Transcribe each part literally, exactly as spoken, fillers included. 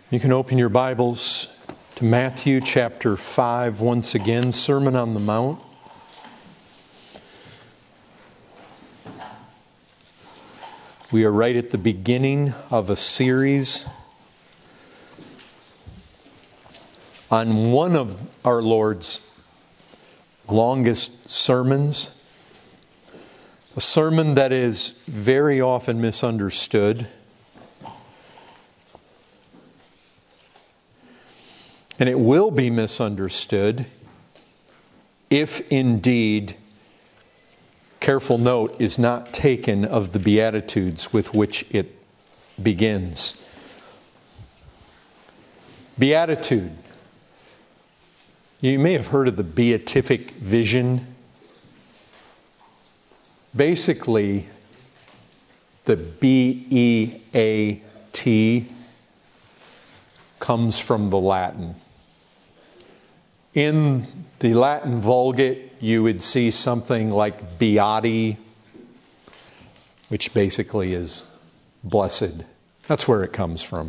You can open your Bibles to Matthew chapter five once again, Sermon on the Mount. We are right at the beginning of a series on one of our Lord's longest sermons, a sermon that is very often misunderstood. And it will be misunderstood if indeed careful note is not taken of the Beatitudes with which it begins. Beatitude. You may have heard of the beatific vision. Basically, the B E A T comes from the Latin. In the Latin Vulgate, you would see something like beati, which basically is blessed. That's where it comes from.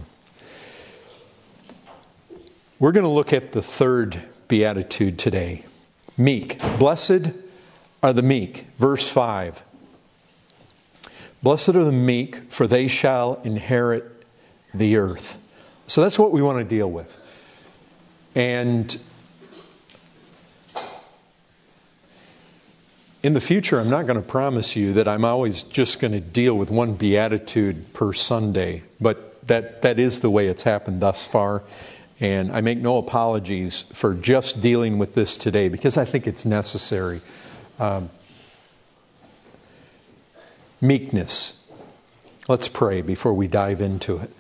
We're going to look at the third beatitude today. Meek. Blessed are the meek. Verse five. Blessed are the meek, for they shall inherit the earth. So that's what we want to deal with. And in the future, I'm not going to promise you that I'm always just going to deal with one beatitude per Sunday. But that, that is the way it's happened thus far. And I make no apologies for just dealing with this today because I think it's necessary. Um, meekness. Let's pray before we dive into it.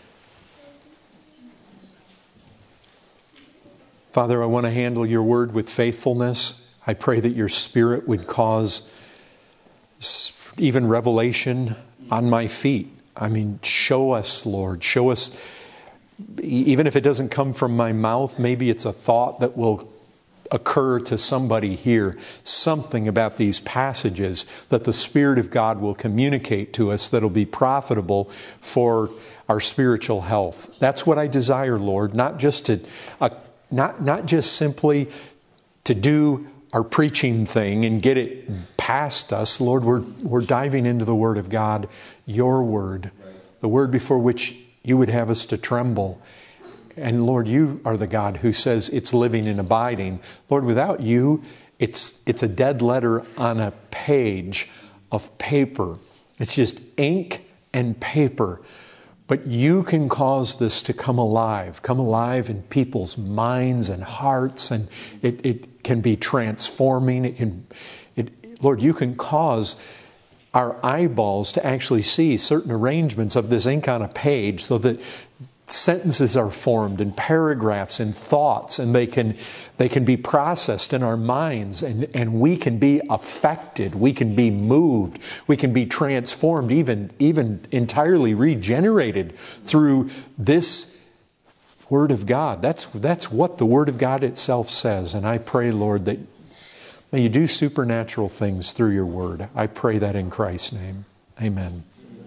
Father, I want to handle your word with faithfulness. I pray that your Spirit would cause even revelation on my feet. I mean, show us, Lord. Show us, even if it doesn't come from my mouth, maybe it's a thought that will occur to somebody here. Something about these passages that the Spirit of God will communicate to us that'll be profitable for our spiritual health. That's what I desire, Lord. Not just to, uh, not not just simply to do our preaching thing and get it past us. Lord, we're we're diving into the Word of God, your Word, the Word before which you would have us to tremble. And Lord, you are the God who says it's living and abiding. Lord, without you, it's it's a dead letter on a page of paper. It's just ink and paper. But you can cause this to come alive, come alive in people's minds and hearts, and it, it can be transforming. It can, it, Lord, you can cause our eyeballs to actually see certain arrangements of this ink on a page so that sentences are formed and paragraphs and thoughts, and they can they can be processed in our minds, and, and we can be affected, we can be moved, we can be transformed, even, even entirely regenerated through this Word of God. That's, that's what the Word of God itself says. And I pray, Lord, that may you do supernatural things through your Word. I pray that in Christ's name. Amen.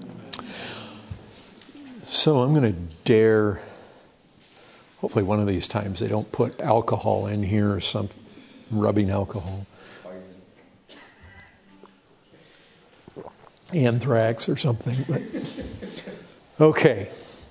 So I'm going to dare, hopefully one of these times they don't put alcohol in here or some rubbing alcohol. Anthrax or something. But okay.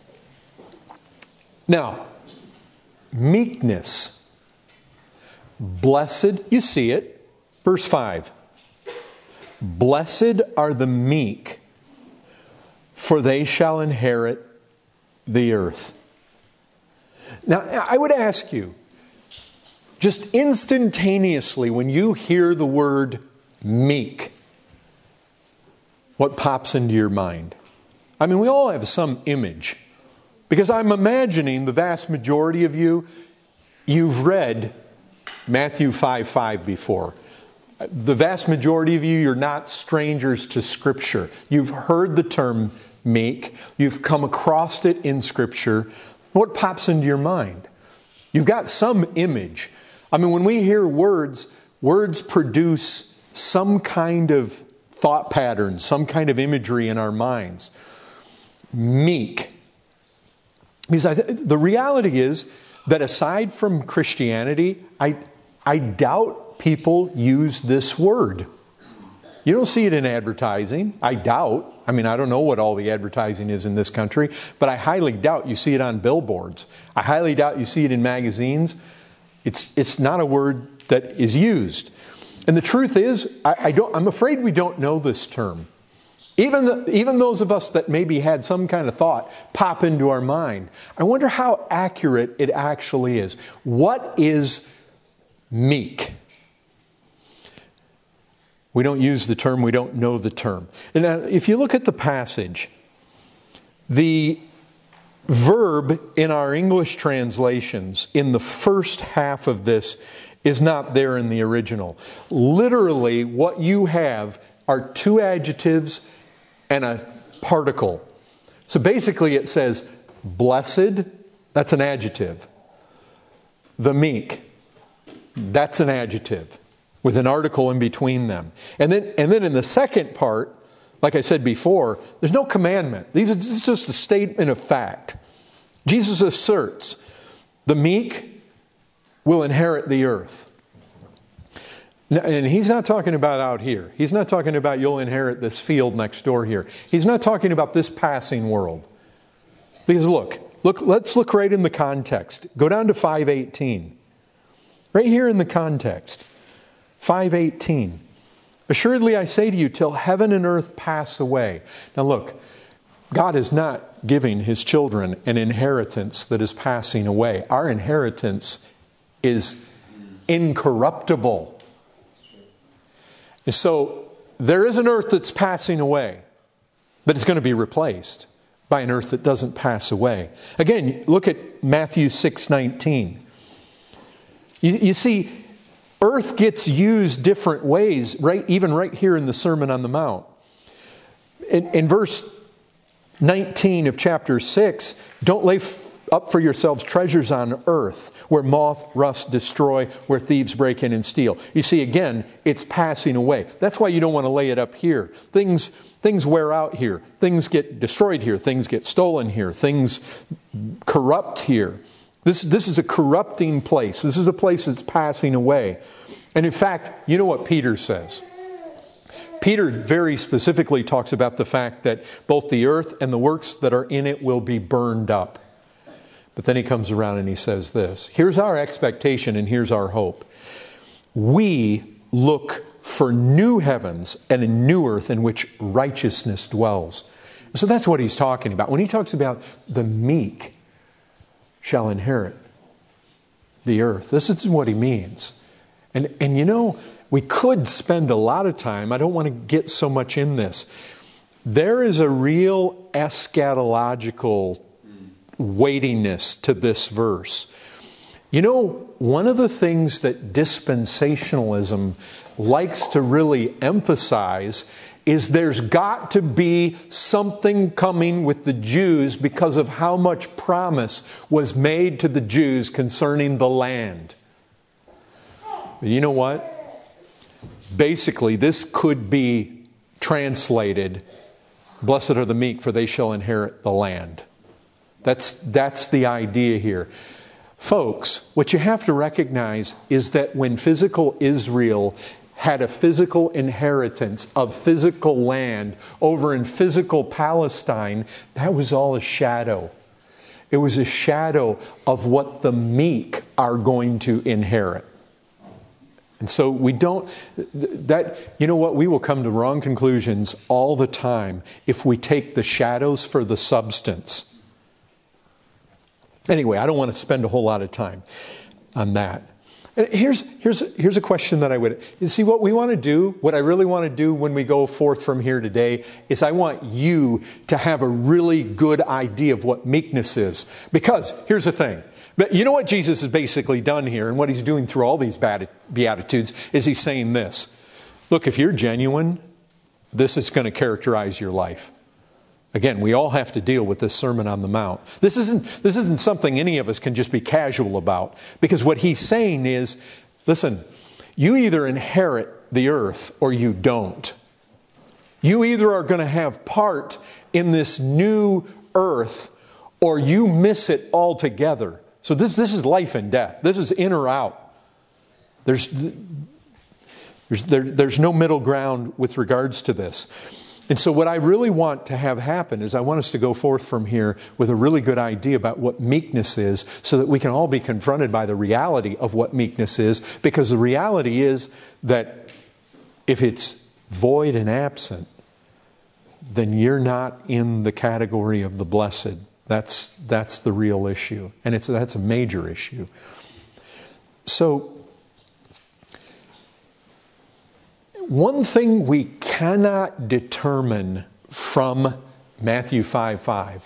Now, meekness. Blessed, you see it, verse five. Blessed are the meek, for they shall inherit the earth. Now, I would ask you, just instantaneously, when you hear the word meek, what pops into your mind? I mean, we all have some image. Because I'm imagining the vast majority of you, you've read Matthew five five before. The vast majority of you, you're not strangers to Scripture. You've heard the term meek. You've come across it in Scripture. What pops into your mind? You've got some image. I mean, when we hear words, words produce some kind of thought pattern, some kind of imagery in our minds. Meek. Because I, the reality is that aside from Christianity, I, I doubt people use this word. You don't see it in advertising. I doubt. I mean, I don't know what all the advertising is in this country, but I highly doubt you see it on billboards. I highly doubt you see it in magazines. It's it's not a word that is used. And the truth is, I, I don't. I'm afraid we don't know this term. Even the, even those of us that maybe had some kind of thought pop into our mind. I wonder how accurate it actually is. What is meek? We don't use the term, we don't know the term. And now, if you look at the passage, the verb in our English translations in the first half of this is not there in the original. Literally, what you have are two adjectives and a particle. So basically it says, blessed, that's an adjective. The meek, that's an adjective, with an article in between them. And then and then in the second part, like I said before, there's no commandment. These are, this is just a statement of fact. Jesus asserts, the meek will inherit the earth. And he's not talking about out here. He's not talking about you'll inherit this field next door here. He's not talking about this passing world. Because look, look, let's look right in the context. Go down to five eighteen. Right here in the context. five eighteen. Assuredly I say to you, till heaven and earth pass away. Now look, God is not giving His children an inheritance that is passing away. Our inheritance is incorruptible. And so there is an earth that's passing away, but it's going to be replaced by an earth that doesn't pass away. Again, look at Matthew six nineteen. You, you see, earth gets used different ways, right? Even right here in the Sermon on the Mount. In, in verse nineteen of chapter six, don't lay f- up for yourselves treasures on earth, where moth, rust, destroy, where thieves break in and steal. You see, again, it's passing away. That's why you don't want to lay it up here. Things, things wear out here. Things get destroyed here. Things get stolen here. Things corrupt here. This, this is a corrupting place. This is a place that's passing away. And in fact, you know what Peter says? Peter very specifically talks about the fact that both the earth and the works that are in it will be burned up. But then he comes around and he says this. Here's our expectation and here's our hope. We look for new heavens and a new earth in which righteousness dwells. So that's what he's talking about. When he talks about the meek shall inherit the earth, this is what he means. And, and you know, we could spend a lot of time, I don't want to get so much in this. There is a real eschatological weightiness to this verse. You know, one of the things that dispensationalism likes to really emphasize is there's got to be something coming with the Jews because of how much promise was made to the Jews concerning the land. But you know what? Basically, this could be translated, blessed are the meek, for they shall inherit the land. That's, that's the idea here. Folks, what you have to recognize is that when physical Israel had a physical inheritance of physical land over in physical Palestine, that was all a shadow. It was a shadow of what the meek are going to inherit. And so we don't, that, you know what, we will come to wrong conclusions all the time if we take the shadows for the substance. Anyway, I don't want to spend a whole lot of time on that. And here's, here's, here's a question that I would... You see, what we want to do, what I really want to do when we go forth from here today, is I want you to have a really good idea of what meekness is. Because, here's the thing. But you know what Jesus has basically done here, and what He's doing through all these Beatitudes, is He's saying this. Look, if you're genuine, this is going to characterize your life. Again, we all have to deal with this Sermon on the Mount. This isn't, this isn't something any of us can just be casual about. Because what He's saying is, listen, you either inherit the earth or you don't. You either are going to have part in this new earth or you miss it altogether. So this, this is life and death. This is in or out. There's, there's, there, there's no middle ground with regards to this. And so what I really want to have happen is I want us to go forth from here with a really good idea about what meekness is, so that we can all be confronted by the reality of what meekness is. Because the reality is that if it's void and absent, then you're not in the category of the blessed. That's, that's the real issue. And it's, that's a major issue. So, one thing we cannot determine from Matthew five five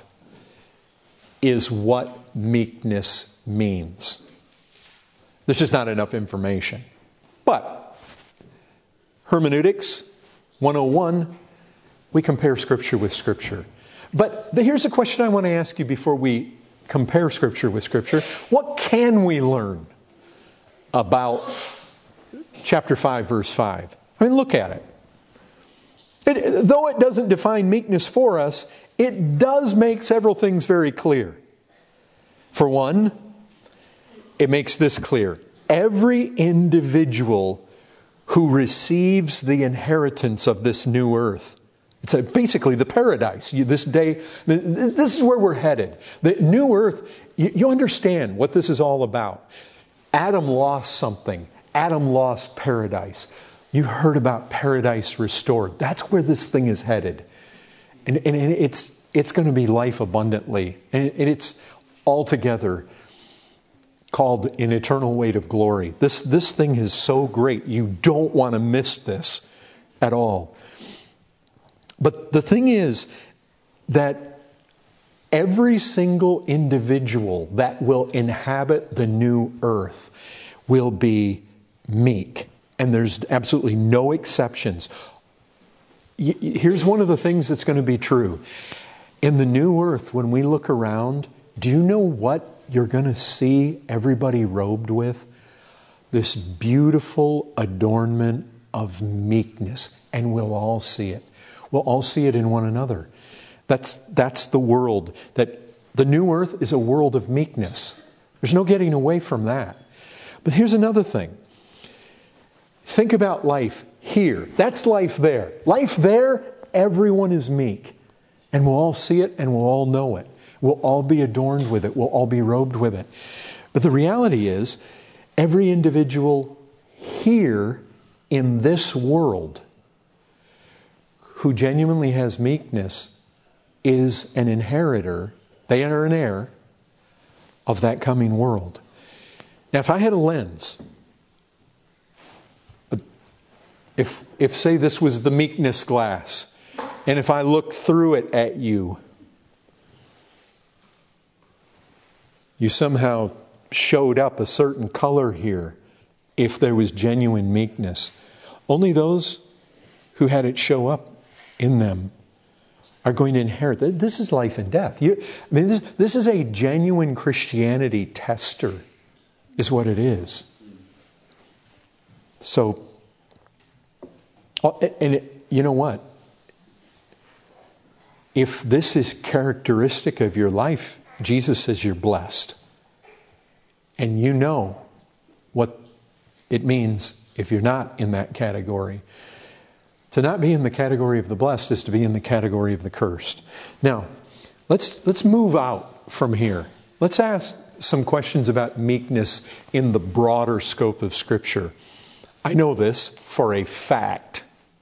is what meekness means. There's just not enough information. But hermeneutics one oh one, we compare Scripture with Scripture. But here's a question I want to ask you before we compare Scripture with Scripture. What can we learn about chapter five, verse five? I mean, look at it. It. Though it doesn't define meekness for us, it does make several things very clear. For one, it makes this clear. Every individual who receives the inheritance of this new earth, it's a, basically the paradise. You, this day, this is where we're headed. The new earth, you, you understand what this is all about. Adam lost something. Adam lost paradise. You heard about paradise restored. That's where this thing is headed. And, and it's, it's going to be life abundantly. And it's altogether called an eternal weight of glory. This, this thing is so great. You don't want to miss this at all. But the thing is that every single individual that will inhabit the new earth will be meek. And there's absolutely no exceptions. Here's one of the things that's going to be true. In the new earth, when we look around, do you know what you're going to see everybody robed with? This beautiful adornment of meekness. And we'll all see it. We'll all see it in one another. That's, that's the world. That the new earth is a world of meekness. There's no getting away from that. But here's another thing. Think about life here. That's life there. Life there, everyone is meek. And we'll all see it and we'll all know it. We'll all be adorned with it. We'll all be robed with it. But the reality is, every individual here in this world who genuinely has meekness is an inheritor, they are an heir of that coming world. Now, if I had a lens, if, if say this was the meekness glass, and if I looked through it at you, you somehow showed up a certain color here, if there was genuine meekness. Only those who had it show up in them are going to inherit. This is life and death. You, I mean, this, this is a genuine Christianity tester, is what it is. So, and it, you know what? If this is characteristic of your life, Jesus says you're blessed. And you know what it means if you're not in that category. To not be in the category of the blessed is to be in the category of the cursed. Now, let's let's move out from here. Let's ask some questions about meekness in the broader scope of Scripture. I know this for a fact.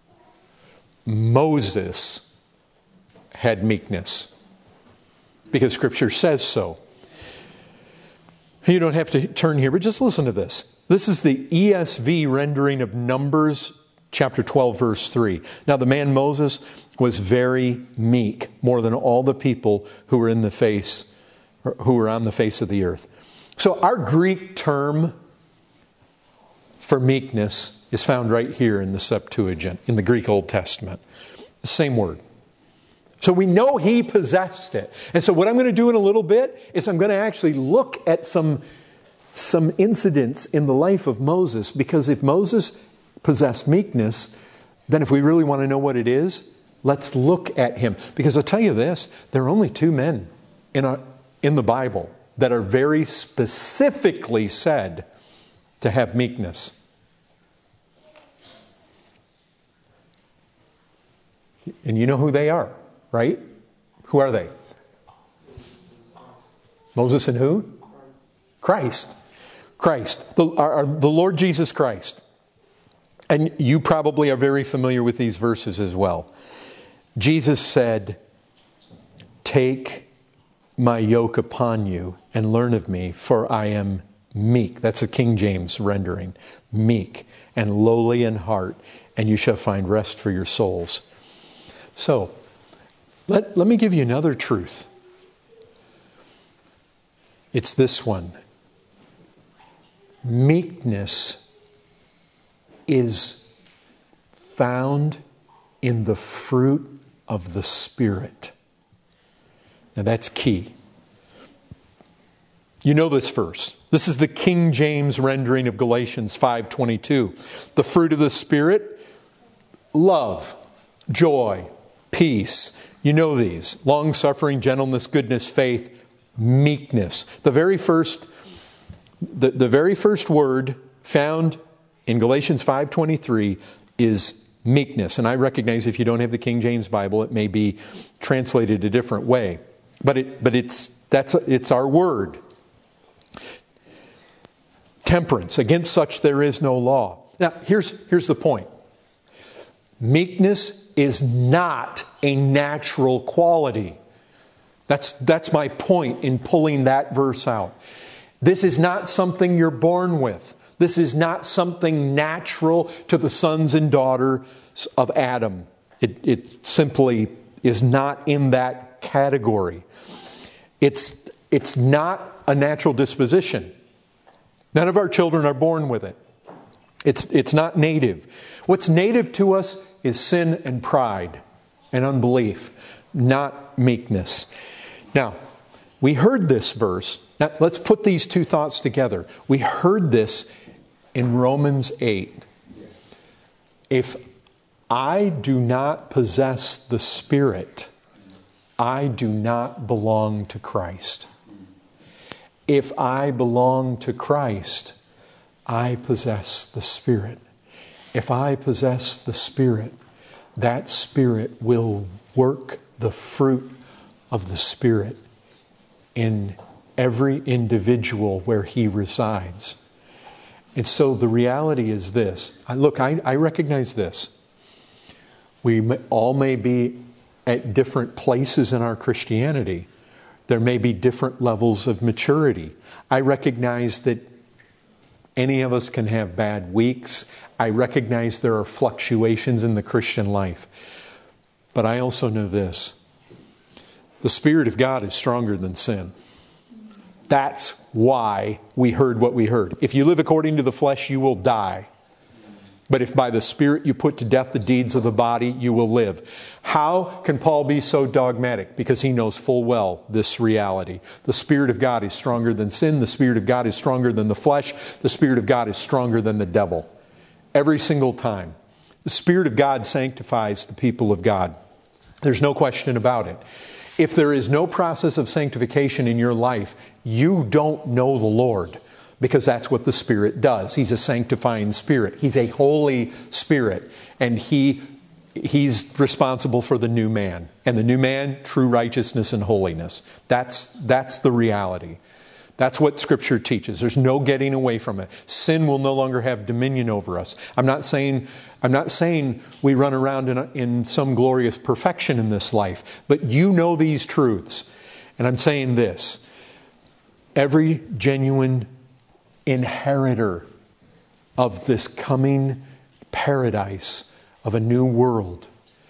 Moses had meekness because Scripture says so. You don't have to turn here, but just listen to this. This is the E S V rendering of Numbers chapter twelve, verse three. Now the man Moses was very meek, more than all the people who were in the face, who were on the face of the earth. So our Greek term for meekness is found right here in the Septuagint, in the Greek Old Testament. The same word. So we know he possessed it. And so what I'm going to do in a little bit is I'm going to actually look at some, some incidents in the life of Moses. Because if Moses possessed meekness, then if we really want to know what it is, let's look at him. Because I'll tell you this, there are only two men in our, in the Bible that are very specifically said to have meekness. And you know who they are, right? Who are they? Moses and who? Christ. Christ. The, our, our, the Lord Jesus Christ. And you probably are very familiar with these verses as well. Jesus said, "Take my yoke upon you and learn of me, for I am meek." That's the King James rendering. Meek and lowly in heart, and you shall find rest for your souls. So, let, let me give you another truth. It's this one. Meekness is found in the fruit of the Spirit. Now that's key. You know this verse. This is the King James rendering of Galatians five twenty-two. The fruit of the Spirit, love, joy, peace. You know these. Long-suffering, gentleness, goodness, faith, meekness. The very first, the, the very first word found in Galatians five twenty-three is meekness. And I recognize if you don't have the King James Bible, it may be translated a different way. But it but it's that's it's our word. Temperance. Against such there is no law. Now, here's here's the point. Meekness is not a natural quality. That's that's my point in pulling that verse out. This is not something you're born with. This is not something natural to the sons and daughters of Adam. It, it simply is not in that category. It's, it's not a natural disposition. None of our children are born with it. It's, it's not native. What's native to us is sin and pride and unbelief, not meekness. Now, we heard this verse. Now, let's put these two thoughts together. We heard this in Romans eight. If I do not possess the Spirit, I do not belong to Christ. If I belong to Christ, I possess the Spirit. If I possess the Spirit, that Spirit will work the fruit of the Spirit in every individual where He resides. And so the reality is this. I, look, I, I recognize this. We may, all may be at different places in our Christianity. There may be different levels of maturity. I recognize that any of us can have bad weeks. I recognize there are fluctuations in the Christian life. But I also know this. The Spirit of God is stronger than sin. That's why we heard what we heard. If you live according to the flesh, you will die. But if by the Spirit you put to death the deeds of the body, you will live. How can Paul be so dogmatic? Because he knows full well this reality. The Spirit of God is stronger than sin. The Spirit of God is stronger than the flesh. The Spirit of God is stronger than the devil. Every single time. The Spirit of God sanctifies the people of God. There's no question about it. If there is no process of sanctification in your life, you don't know the Lord. Because that's what the Spirit does. He's a sanctifying Spirit. He's a Holy Spirit. And He He's responsible for the new man. And the new man, true righteousness and holiness. That's, that's the reality. That's what Scripture teaches. There's no getting away from it. Sin will no longer have dominion over us. I'm not saying, I'm not saying we run around in, a, in some glorious perfection in this life. But you know these truths. And I'm saying this. Every genuine inheritor of this coming paradise of a new world,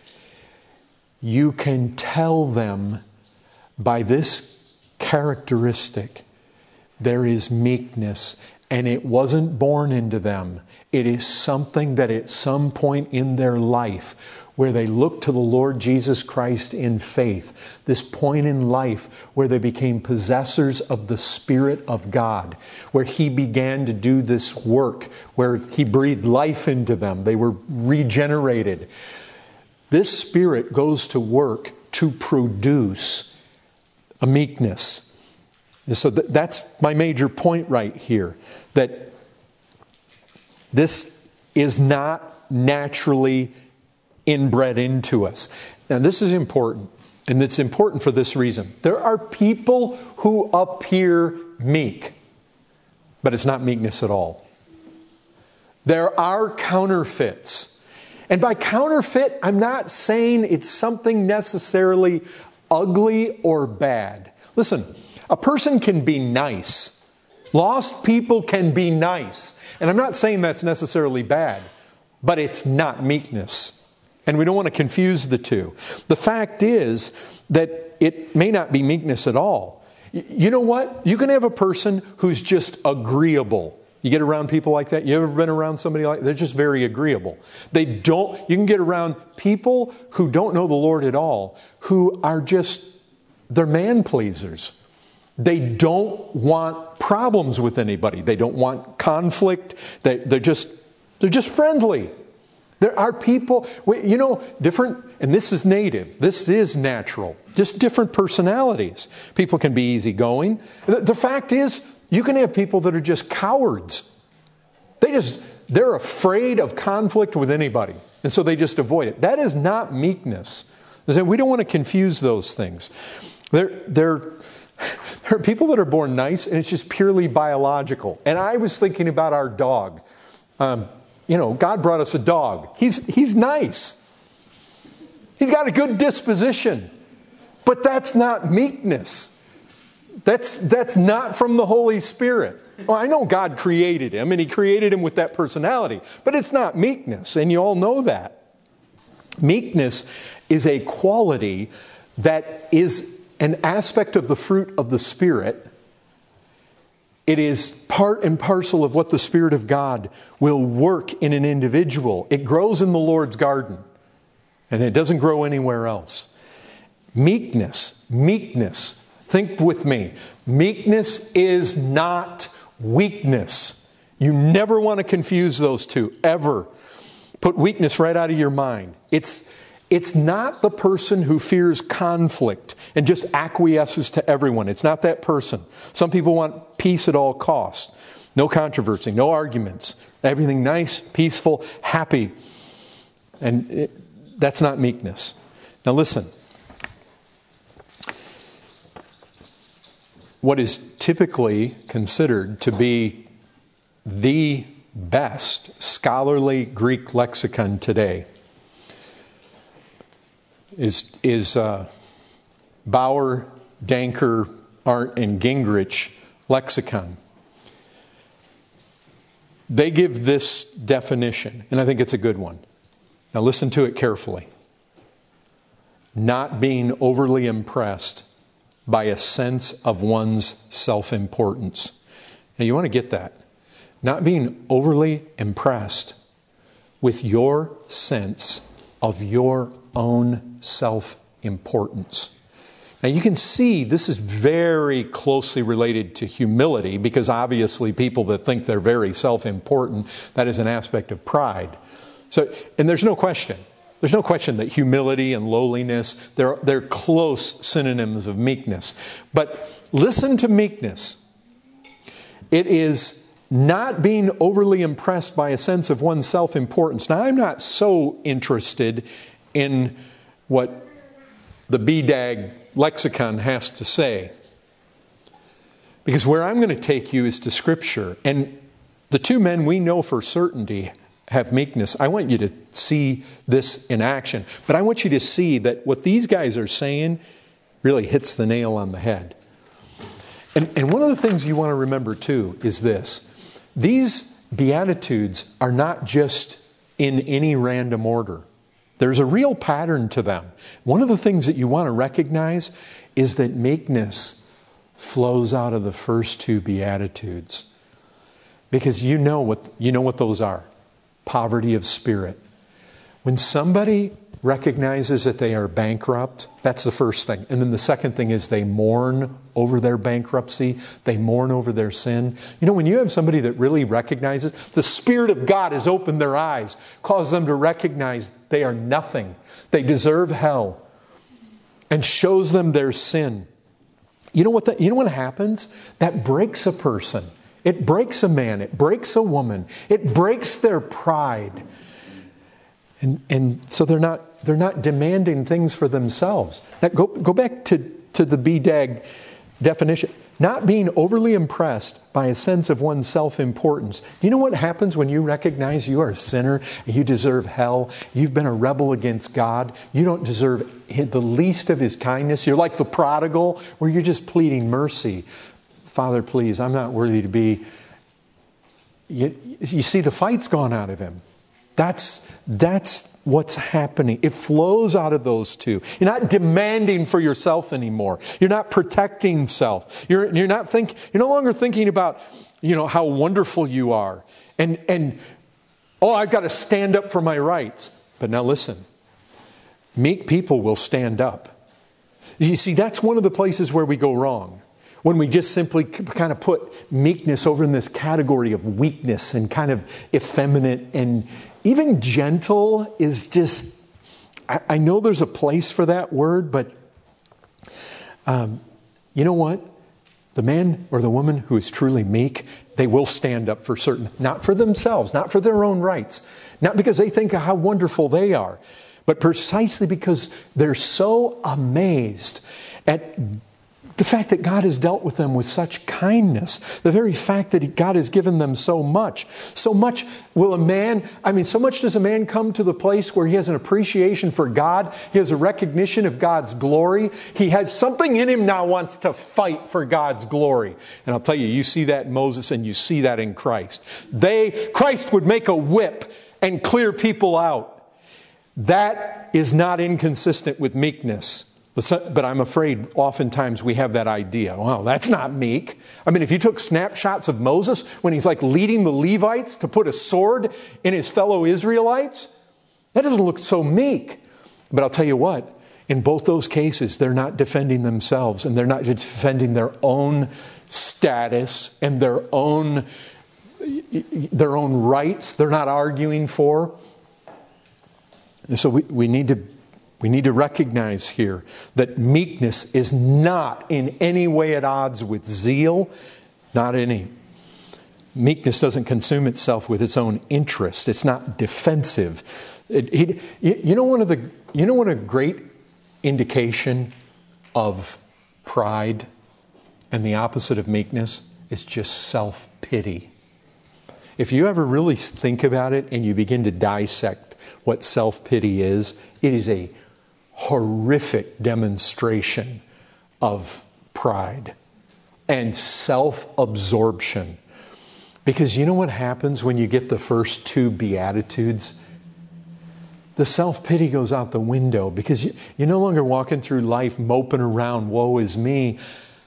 you can tell them by this characteristic, there is meekness, and it wasn't born into them. It is something that at some point in their life, where they look to the Lord Jesus Christ in faith, this point in life where they became possessors of the Spirit of God, where He began to do this work, where He breathed life into them. They were regenerated. This Spirit goes to work to produce a meekness. And so th- that's my major point right here, that this is not naturally inbred into us. Now this is important, and it's important for this reason. There are people who appear meek, but it's not meekness at all. There are counterfeits. And by counterfeit, I'm not saying it's something necessarily ugly or bad. Listen, a person can be nice. Lost people can be nice. And I'm not saying that's necessarily bad, but it's not meekness. And we don't want to confuse the two. The fact is that it may not be meekness at all. You know what? You can have a person who's just agreeable. You get around people like that? You ever been around somebody like that? They're just very agreeable. They don't, you can get around people who don't know the Lord at all, who are just, they're man pleasers. They don't want problems with anybody. They don't want conflict. They, they're just, they're just friendly. There are people, you know, different, and this is native. This is natural. Just different personalities. People can be easygoing. The, the fact is, you can have people that are just cowards. They just, they're afraid of conflict with anybody. And so they just avoid it. That is not meekness. We don't want to confuse those things. There, there, there are people that are born nice, and it's just purely biological. And I was thinking about our dog. Um, you know, God brought us a dog. He's, he's nice. He's got a good disposition. But that's not meekness. That's, that's not from the Holy Spirit. Well, I know God created him, and He created him with that personality. But it's not meekness, and you all know that. Meekness is a quality that is an aspect of the fruit of the Spirit. It is part and parcel of what the Spirit of God will work in an individual. It grows in the Lord's garden, and it doesn't grow anywhere else. Meekness, meekness. Think with me. Meekness is not weakness. You never want to confuse those two, ever. Put weakness right out of your mind. It's, it's not the person who fears conflict and just acquiesces to everyone. It's not that person. Some people want peace at all costs. No controversy, no arguments. Everything nice, peaceful, happy. And it, that's not meekness. Now listen. What is typically considered to be the best scholarly Greek lexicon today is, is uh, Bauer, Danker, Arndt, and Gingrich lexicon. They give this definition, and I think it's a good one. Now listen to it carefully. Not being overly impressed by a sense of one's self-importance. Now you want to get that. Not being overly impressed with your sense of your own self-importance. Now you can see this is very closely related to humility, because obviously people that think they're very self-important, that is an aspect of pride. So, and there's no question. There's no question that humility and lowliness, they're, they're close synonyms of meekness. But listen to meekness. It is not being overly impressed by a sense of one's self-importance. Now, I'm not so interested in what the B D A G lexicon has to say, because where I'm going to take you is to Scripture. And the two men we know for certainty have meekness. I want you to see this in action. But I want you to see that what these guys are saying really hits the nail on the head. And, and one of the things you want to remember too is this. These Beatitudes are not just in any random order. There's a real pattern to them. One of the things that you want to recognize is that meekness flows out of the first two Beatitudes. Because you know what, you know what those are. Poverty of spirit. When somebody recognizes that they are bankrupt, that's the first thing. And then the second thing is they mourn over their bankruptcy. They mourn over their sin. You know, when you have somebody that really recognizes, the Spirit of God has opened their eyes, caused them to recognize they are nothing. They deserve hell, and shows them their sin. You know what? That, you know what happens? That breaks a person. It breaks a man. It breaks a woman. It breaks their pride. And and so they're not they're not demanding things for themselves. Now go go back to, to the B D A G definition. Not being overly impressed by a sense of one's self-importance. You know what happens when you recognize you are a sinner and you deserve hell? You've been a rebel against God. You don't deserve the least of His kindness. You're like the prodigal where you're just pleading mercy. Father, please, I'm not worthy to be. You, you see, the fight's gone out of him. That's, that's what's happening. It flows out of those two. You're not demanding for yourself anymore. You're not protecting self. You're, you're not think, you're no longer thinking about, you know, how wonderful you are. And, and, oh, I've got to stand up for my rights. But now listen, meek people will stand up. You see, that's one of the places where we go wrong. When we just simply kind of put meekness over in this category of weakness and kind of effeminate, and even gentle is just, I, I know there's a place for that word, but um, you know what? The man or the woman who is truly meek, they will stand up for certain, not for themselves, not for their own rights, not because they think of how wonderful they are, but precisely because they're so amazed at the fact that God has dealt with them with such kindness. The very fact that God has given them so much. So much will a man, I mean, so much does a man come to the place where he has an appreciation for God. He has a recognition of God's glory. He has something in him now wants to fight for God's glory. And I'll tell you, you see that in Moses and you see that in Christ. They, Christ would make a whip and clear people out. That is not inconsistent with meekness. But I'm afraid oftentimes we have that idea. Well, that's not meek. I mean, if you took snapshots of Moses when he's like leading the Levites to put a sword in his fellow Israelites, that doesn't look so meek. But I'll tell you what, in both those cases, they're not defending themselves and they're not defending their own status and their own, their own rights. They're not arguing for. And so we, we need to We need to recognize here that meekness is not in any way at odds with zeal, not any. Meekness doesn't consume itself with its own interest. It's not defensive. It, it, you know, one of the you know what a great indication of pride and the opposite of meekness is just self-pity. If you ever really think about it and you begin to dissect what self-pity is, it is a horrific demonstration of pride and self-absorption. Because you know what happens when you get the first two Beatitudes? The self-pity goes out the window because you, you're no longer walking through life moping around, woe is me.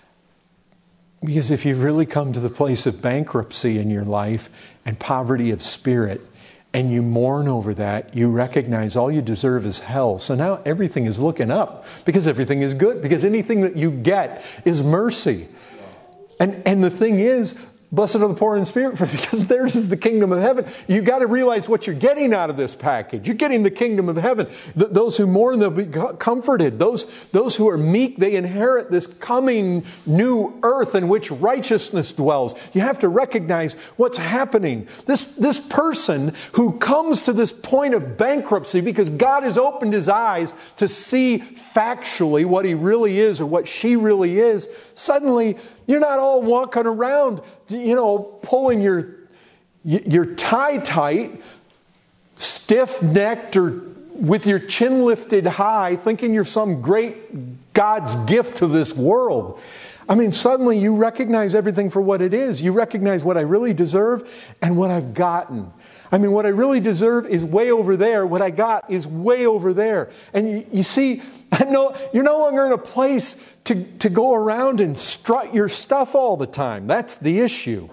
Because if you've really come to the place of bankruptcy in your life and poverty of spirit, and you mourn over that, you recognize all you deserve is hell. So now everything is looking up because everything is good. Because anything that you get is mercy. And, and the thing is, blessed are the poor in spirit, because theirs is the kingdom of heaven. You've got to realize what you're getting out of this package. You're getting the kingdom of heaven. Th- those who mourn, they'll be comforted. Those, those who are meek, they inherit this coming new earth in which righteousness dwells. You have to recognize what's happening. This, this person who comes to this point of bankruptcy because God has opened his eyes to see factually what he really is or what she really is, suddenly you're not all walking around, you know, pulling your your tie tight, stiff-necked, or with your chin lifted high, thinking you're some great God's gift to this world. I mean, suddenly you recognize everything for what it is. You recognize what I really deserve and what I've gotten. I mean, what I really deserve is way over there. What I got is way over there. And you, you see, I know you're no longer in a place to, to go around and strut your stuff all the time. That's the issue.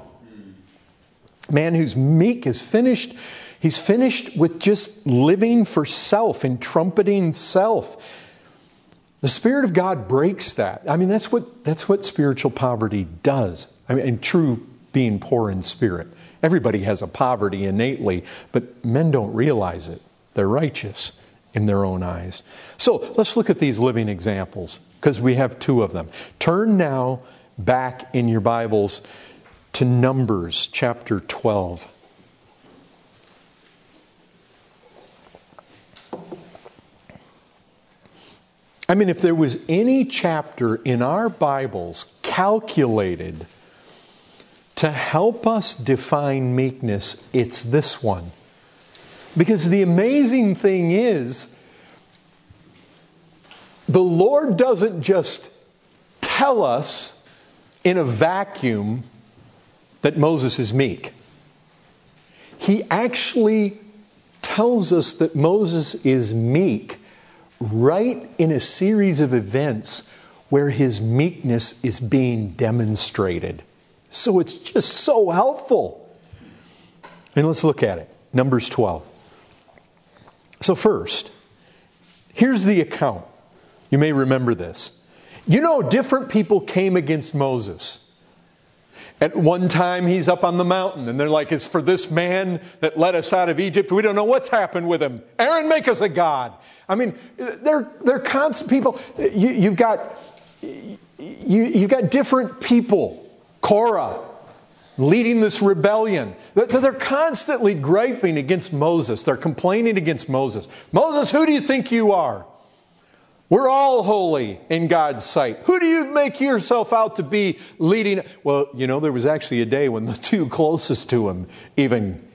Man who's meek is finished. He's finished with just living for self and trumpeting self. The Spirit of God breaks that. I mean, that's what that's what spiritual poverty does. I mean, and true being poor in spirit. Everybody has a poverty innately, but men don't realize it. They're righteous in their own eyes. So let's look at these living examples. because we have two of them. Turn now back in your Bibles to Numbers chapter twelve. I mean, if there was any chapter in our Bibles calculated to help us define meekness, it's this one. Because the amazing thing is, the Lord doesn't just tell us in a vacuum that Moses is meek. He actually tells us that Moses is meek right in a series of events where his meekness is being demonstrated. So it's just so helpful. And let's look at it. Numbers twelve. So first, here's the account. You may remember this. You know, different people came against Moses. At one time, he's up on the mountain, and they're like, it's for this man that led us out of Egypt. We don't know what's happened with him. Aaron, make us a god. I mean, they're, they're constant people. You, you've got, you, you've got different people. Korah, leading this rebellion. They're constantly griping against Moses. They're complaining against Moses. Moses, who do you think you are? We're all holy in God's sight. Who do you make yourself out to be leading? Well, you know, there was actually a day when the two closest to him even,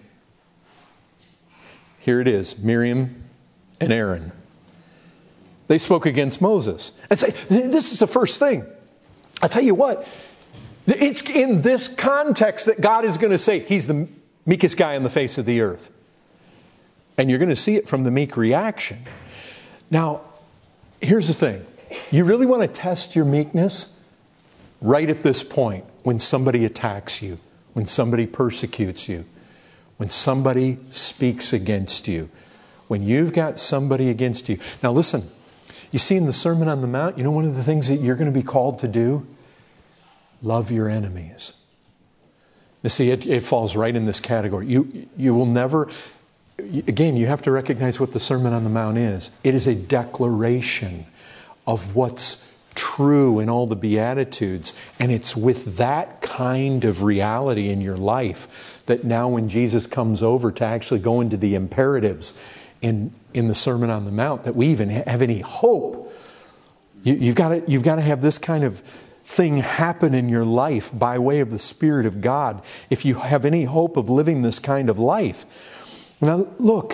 here it is, Miriam and Aaron. They spoke against Moses. And say, this is the first thing. I'll tell you what, it's in this context that God is going to say, he's the meekest guy on the face of the earth. And you're going to see it from the meek reaction. Now, here's the thing. You really want to test your meekness right at this point, when somebody attacks you, when somebody persecutes you, when somebody speaks against you, when you've got somebody against you. Now listen, you see in the Sermon on the Mount, you know one of the things that you're going to be called to do? Love your enemies. You see, it, it falls right in this category. You, you will never... Again, you have to recognize what the Sermon on the Mount is. It is a declaration of what's true in all the Beatitudes. And it's with that kind of reality in your life that now when Jesus comes over to actually go into the imperatives in, in the Sermon on the Mount, that we even have any hope. You, you've got to, you've got to have this kind of thing happen in your life by way of the Spirit of God if you have any hope of living this kind of life. Now, look,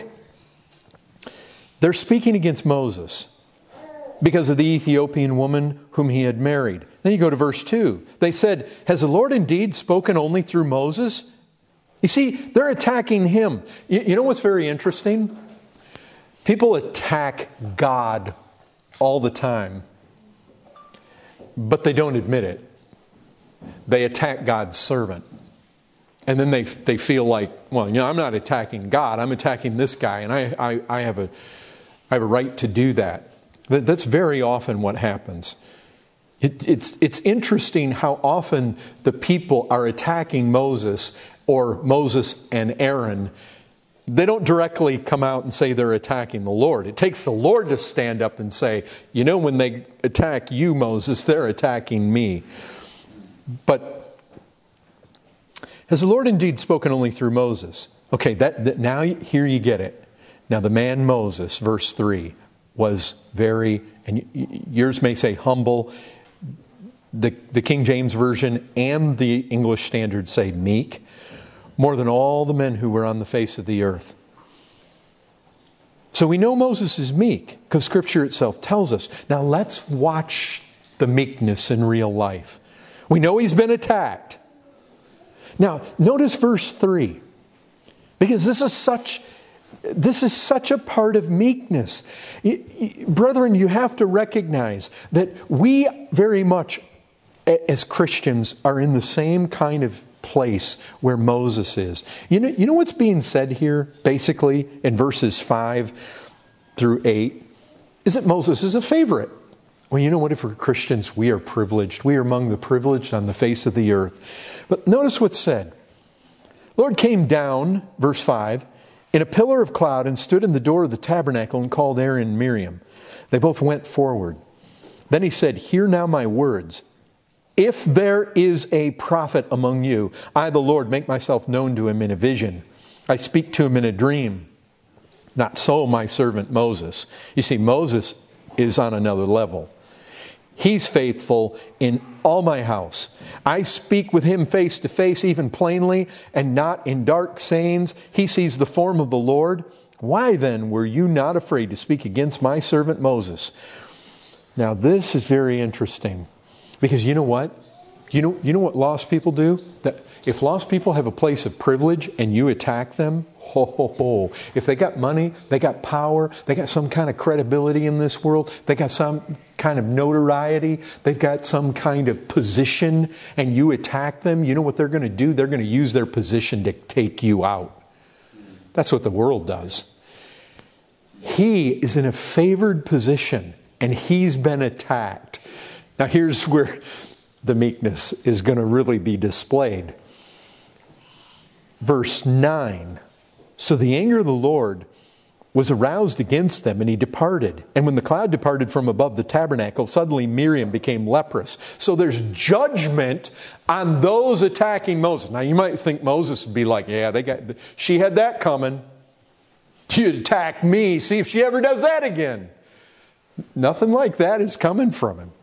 they're speaking against Moses because of the Ethiopian woman whom he had married. Then you go to verse two. They said, has the Lord indeed spoken only through Moses? You see, they're attacking him. You, you know what's very interesting? People attack God all the time, but they don't admit it. They attack God's servant. And then they they feel like, well, you know, I'm not attacking God. I'm attacking this guy, and I I, I have a I have a right to do that. That's very often what happens. It, it's it's interesting how often the people are attacking Moses or Moses and Aaron. They don't directly come out and say they're attacking the Lord. It takes the Lord to stand up and say, you know, when they attack you, Moses, they're attacking me. But has the Lord indeed spoken only through Moses? Okay, that, that now here you get it. Now the man Moses, verse three, was very, and yours may say humble. The, the King James Version and the English Standard say meek, more than all the men who were on the face of the earth. So we know Moses is meek because Scripture itself tells us. Now let's watch the meekness in real life. We know he's been attacked. Now, notice verse three, because this is such, this is such a part of meekness. Brethren, you have to recognize that we very much, as Christians, are in the same kind of place where Moses is. You know, you know what's being said here, basically, in verses five through eight? Is that Moses is a favorite. Well, you know what? If we're Christians, we are privileged. We are among the privileged on the face of the earth. But notice what's said. Lord came down, verse five, in a pillar of cloud and stood in the door of the tabernacle and called Aaron and Miriam. They both went forward. Then he said, hear now my words. If there is a prophet among you, I, the Lord, make myself known to him in a vision. I speak to him in a dream. Not so my servant Moses. You see, Moses is on another level. He's faithful in all my house. I speak with him face to face, even plainly, and not in dark sayings. He sees the form of the Lord. Why then were you not afraid to speak against my servant Moses? Now this is very interesting. Because you know what? You know, you know what lost people do? That if lost people have a place of privilege and you attack them, ho, ho, ho. If they got money, they got power, they got some kind of credibility in this world, they got some kind of notoriety, they've got some kind of position, and you attack them, you know what they're going to do? They're going to use their position to take you out. That's what the world does. He is in a favored position, and he's been attacked. Now here's where the meekness is going to really be displayed. Verse nine. So the anger of the Lord was aroused against them, and he departed. And when the cloud departed from above the tabernacle, suddenly Miriam became leprous. So there's judgment on those attacking Moses. Now you might think Moses would be like, yeah, they got, she had that coming. She attacked me. See if she ever does that again. Nothing like that is coming from him.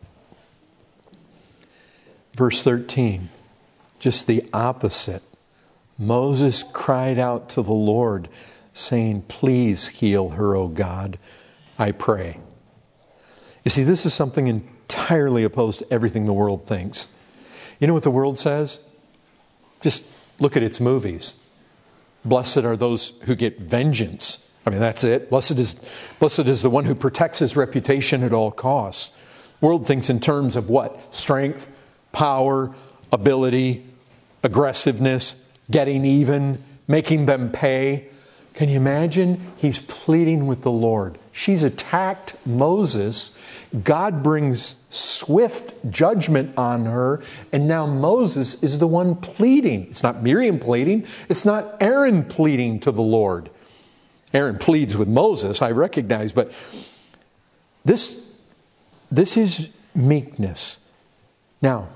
Verse thirteen, just the opposite. Moses cried out to the Lord, saying, please heal her, O God, I pray. You see, this is something entirely opposed to everything the world thinks. You know what the world says? Just look at its movies. Blessed are those who get vengeance. I mean, that's it. Blessed is, blessed is the one who protects his reputation at all costs. The world thinks in terms of what? Strength, power, ability, aggressiveness, getting even, making them pay. Can you imagine? He's pleading with the Lord. She's attacked Moses. God brings swift judgment on her. And now Moses is the one pleading. It's not Miriam pleading. It's not Aaron pleading to the Lord. Aaron pleads with Moses, I recognize. But this, this is meekness. Now,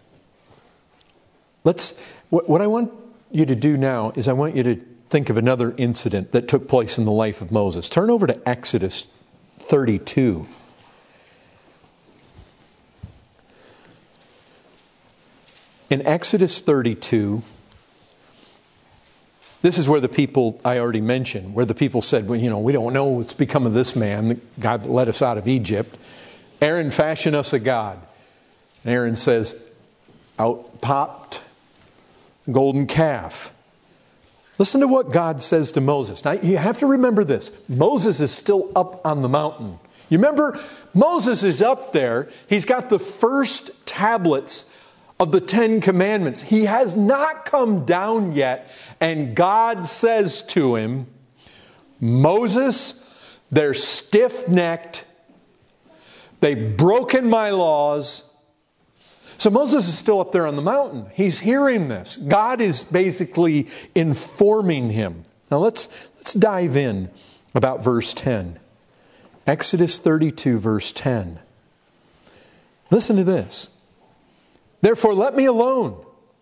let's. What, what I want you to do now is I want you to think of another incident that took place in the life of Moses. Turn over to Exodus thirty-two. In Exodus thirty-two, this is where the people I already mentioned, where the people said, well, you know, we don't know what's become of this man. God led us out of Egypt. Aaron, fashion us a god. And Aaron says, out popped golden calf. Listen to what God says to Moses. Now, you have to remember this. Moses is still up on the mountain. You remember, Moses is up there. He's got the first tablets of the Ten Commandments. He has not come down yet. And God says to him, Moses, they're stiff-necked. They've broken my laws. So Moses is still up there on the mountain. He's hearing this. God is basically informing him. Now let's, let's dive in about verse ten. Exodus thirty-two, verse ten. Listen to this. Therefore let me alone,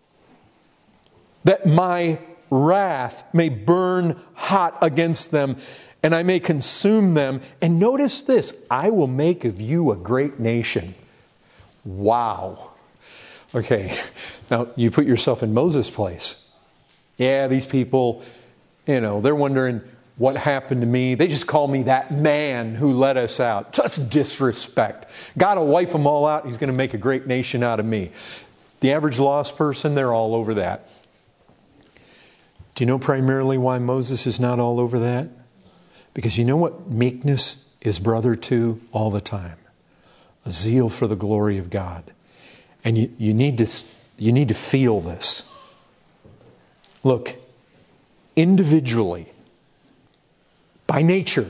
that my wrath may burn hot against them, and I may consume them. And notice this, I will make of you a great nation. Wow. Okay, now you put yourself in Moses' place. Yeah, these people, you know, they're wondering what happened to me. They just call me that man who led us out. Such disrespect. God will wipe them all out. He's going to make a great nation out of me. The average lost person, they're all over that. Do you know primarily why Moses is not all over that? Because you know what meekness is brother to all the time? A zeal for the glory of God. And you, you need to you need to feel this. Look, individually, by nature,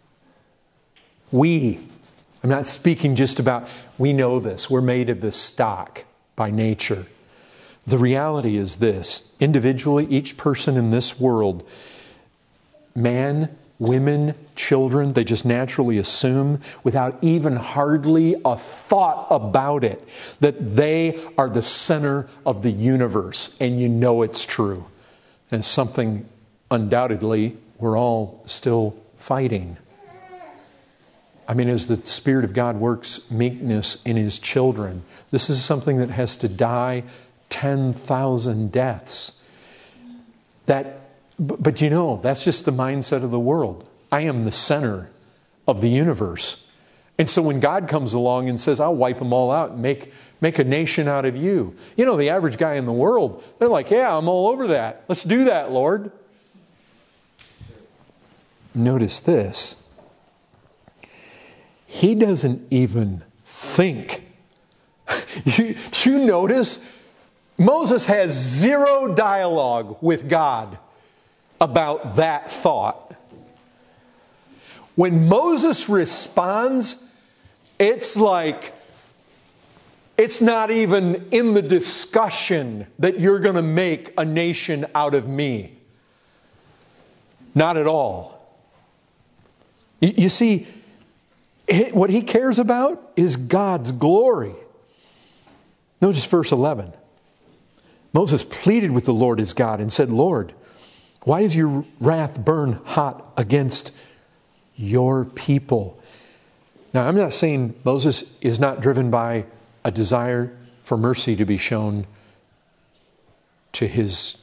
we, I'm not speaking just about, we know this, we're made of this stock by nature. The reality is this, individually, each person in this world, man women, children. They just naturally assume, without even hardly a thought about it, that they are the center of the universe. And you know it's true. And something undoubtedly we're all still fighting. I mean, as the Spirit of God works meekness in His children, this is something that has to die ten thousand deaths. That, but you know, that's just the mindset of the world. I am the center of the universe. And so when God comes along and says, I'll wipe them all out and make, make a nation out of you. You know, the average guy in the world, they're like, yeah, I'm all over that. Let's do that, Lord. Notice this. He doesn't even think. you, you notice Moses has zero dialogue with God about that thought. When Moses responds, it's like, it's not even in the discussion that you're going to make a nation out of me. Not at all. You, you see, it, what he cares about is God's glory. Notice verse eleven. Moses pleaded with the Lord his God and said, Lord, why does your wrath burn hot against your people? Now, I'm not saying Moses is not driven by a desire for mercy to be shown to his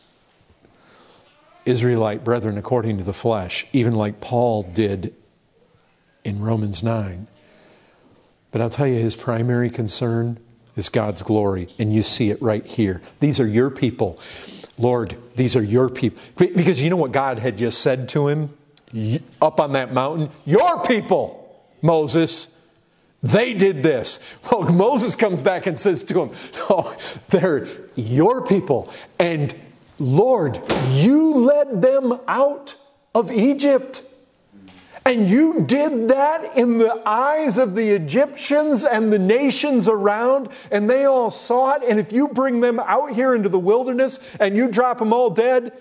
Israelite brethren according to the flesh, even like Paul did in Romans nine. But I'll tell you, his primary concern is God's glory, and you see it right here. These are your people. Lord, these are your people. Because you know what God had just said to him up on that mountain? Your people, Moses. They did this. Well, Moses comes back and says to him, oh, they're your people. And Lord, you led them out of Egypt. And you did that in the eyes of the Egyptians and the nations around, and they all saw it. And if you bring them out here into the wilderness and you drop them all dead,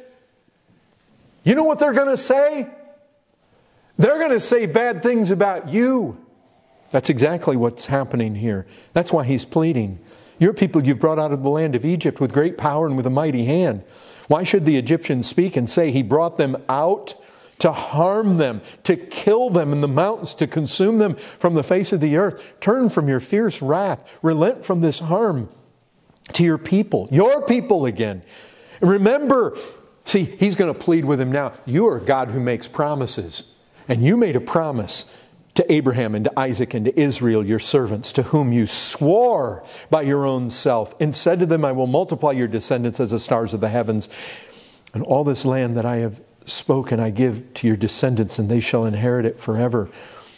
you know what they're going to say? They're going to say bad things about you. That's exactly what's happening here. That's why he's pleading. Your people you've brought out of the land of Egypt with great power and with a mighty hand. Why should the Egyptians speak and say he brought them out to harm them, to kill them in the mountains, to consume them from the face of the earth? Turn from your fierce wrath. Relent from this harm to your people, your people again. Remember, see, he's going to plead with him now. You are a God who makes promises. And you made a promise to Abraham and to Isaac and to Israel, your servants, to whom you swore by your own self and said to them, I will multiply your descendants as the stars of the heavens. And all this land that I have spoken I give to your descendants, and they shall inherit it forever.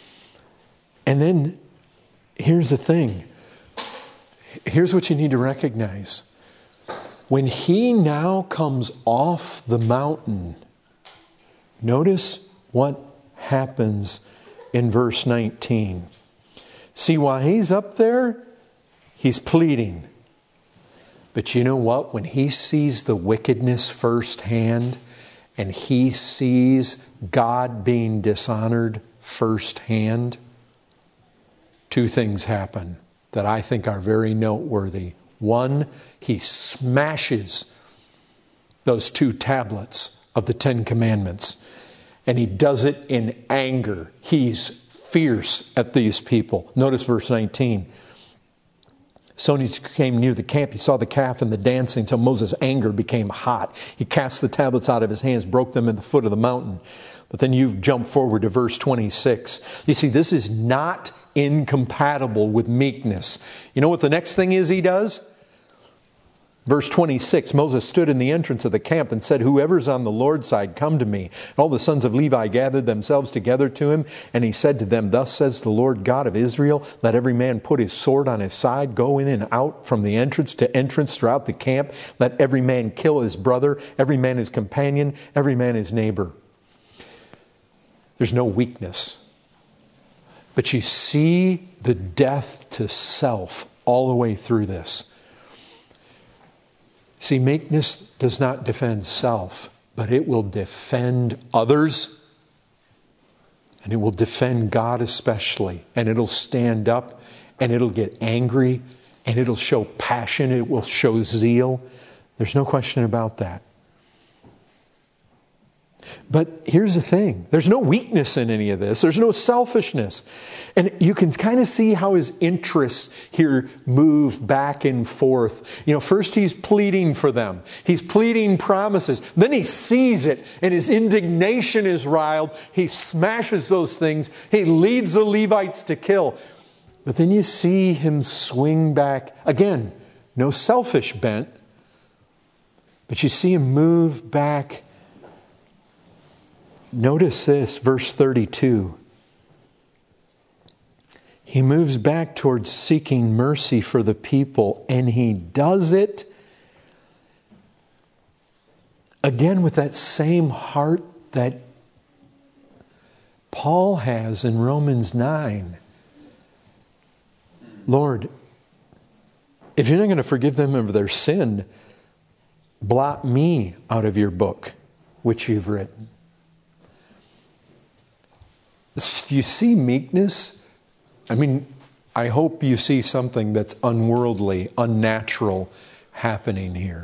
And then here's the thing. Here's what you need to recognize. When he now comes off the mountain, notice what happens in verse nineteen. See, while he's up there, he's pleading. But you know what? When he sees the wickedness firsthand, and he sees God being dishonored firsthand, two things happen that I think are very noteworthy. One, he smashes those two tablets of the Ten Commandments. And he does it in anger. He's fierce at these people. Notice verse nineteen. So when he came near the camp, he saw the calf and the dancing. So Moses' anger became hot. He cast the tablets out of his hands, broke them at the foot of the mountain. But then you jump forward to verse twenty-six. You see, this is not incompatible with meekness. You know what the next thing is he does? Verse twenty-six, Moses stood in the entrance of the camp and said, whoever's on the Lord's side, come to me. And all the sons of Levi gathered themselves together to him. And he said to them, thus says the Lord God of Israel, let every man put his sword on his side, go in and out from the entrance to entrance throughout the camp. Let every man kill his brother, every man his companion, every man his neighbor. There's no weakness. But you see the death to self all the way through this. See, meekness does not defend self, but it will defend others And it will defend God especially. And it'll stand up and it'll get angry and it'll show passion. It will show zeal. There's no question about that. But here's the thing. There's no weakness in any of this. There's no selfishness. And you can kind of see how his interests here move back and forth. You know, first he's pleading for them. He's pleading promises. Then he sees it and his indignation is riled. He smashes those things. He leads the Levites to kill. But then you see him swing back. Again, no selfish bent. But you see him move back. Notice this, verse thirty-two. He moves back towards seeking mercy for the people, and he does it again with that same heart that Paul has in Romans nine. Lord, if you're not going to forgive them of their sin, blot me out of your book, which you've written. Do you see meekness? I mean, I hope you see something that's unworldly, unnatural happening here.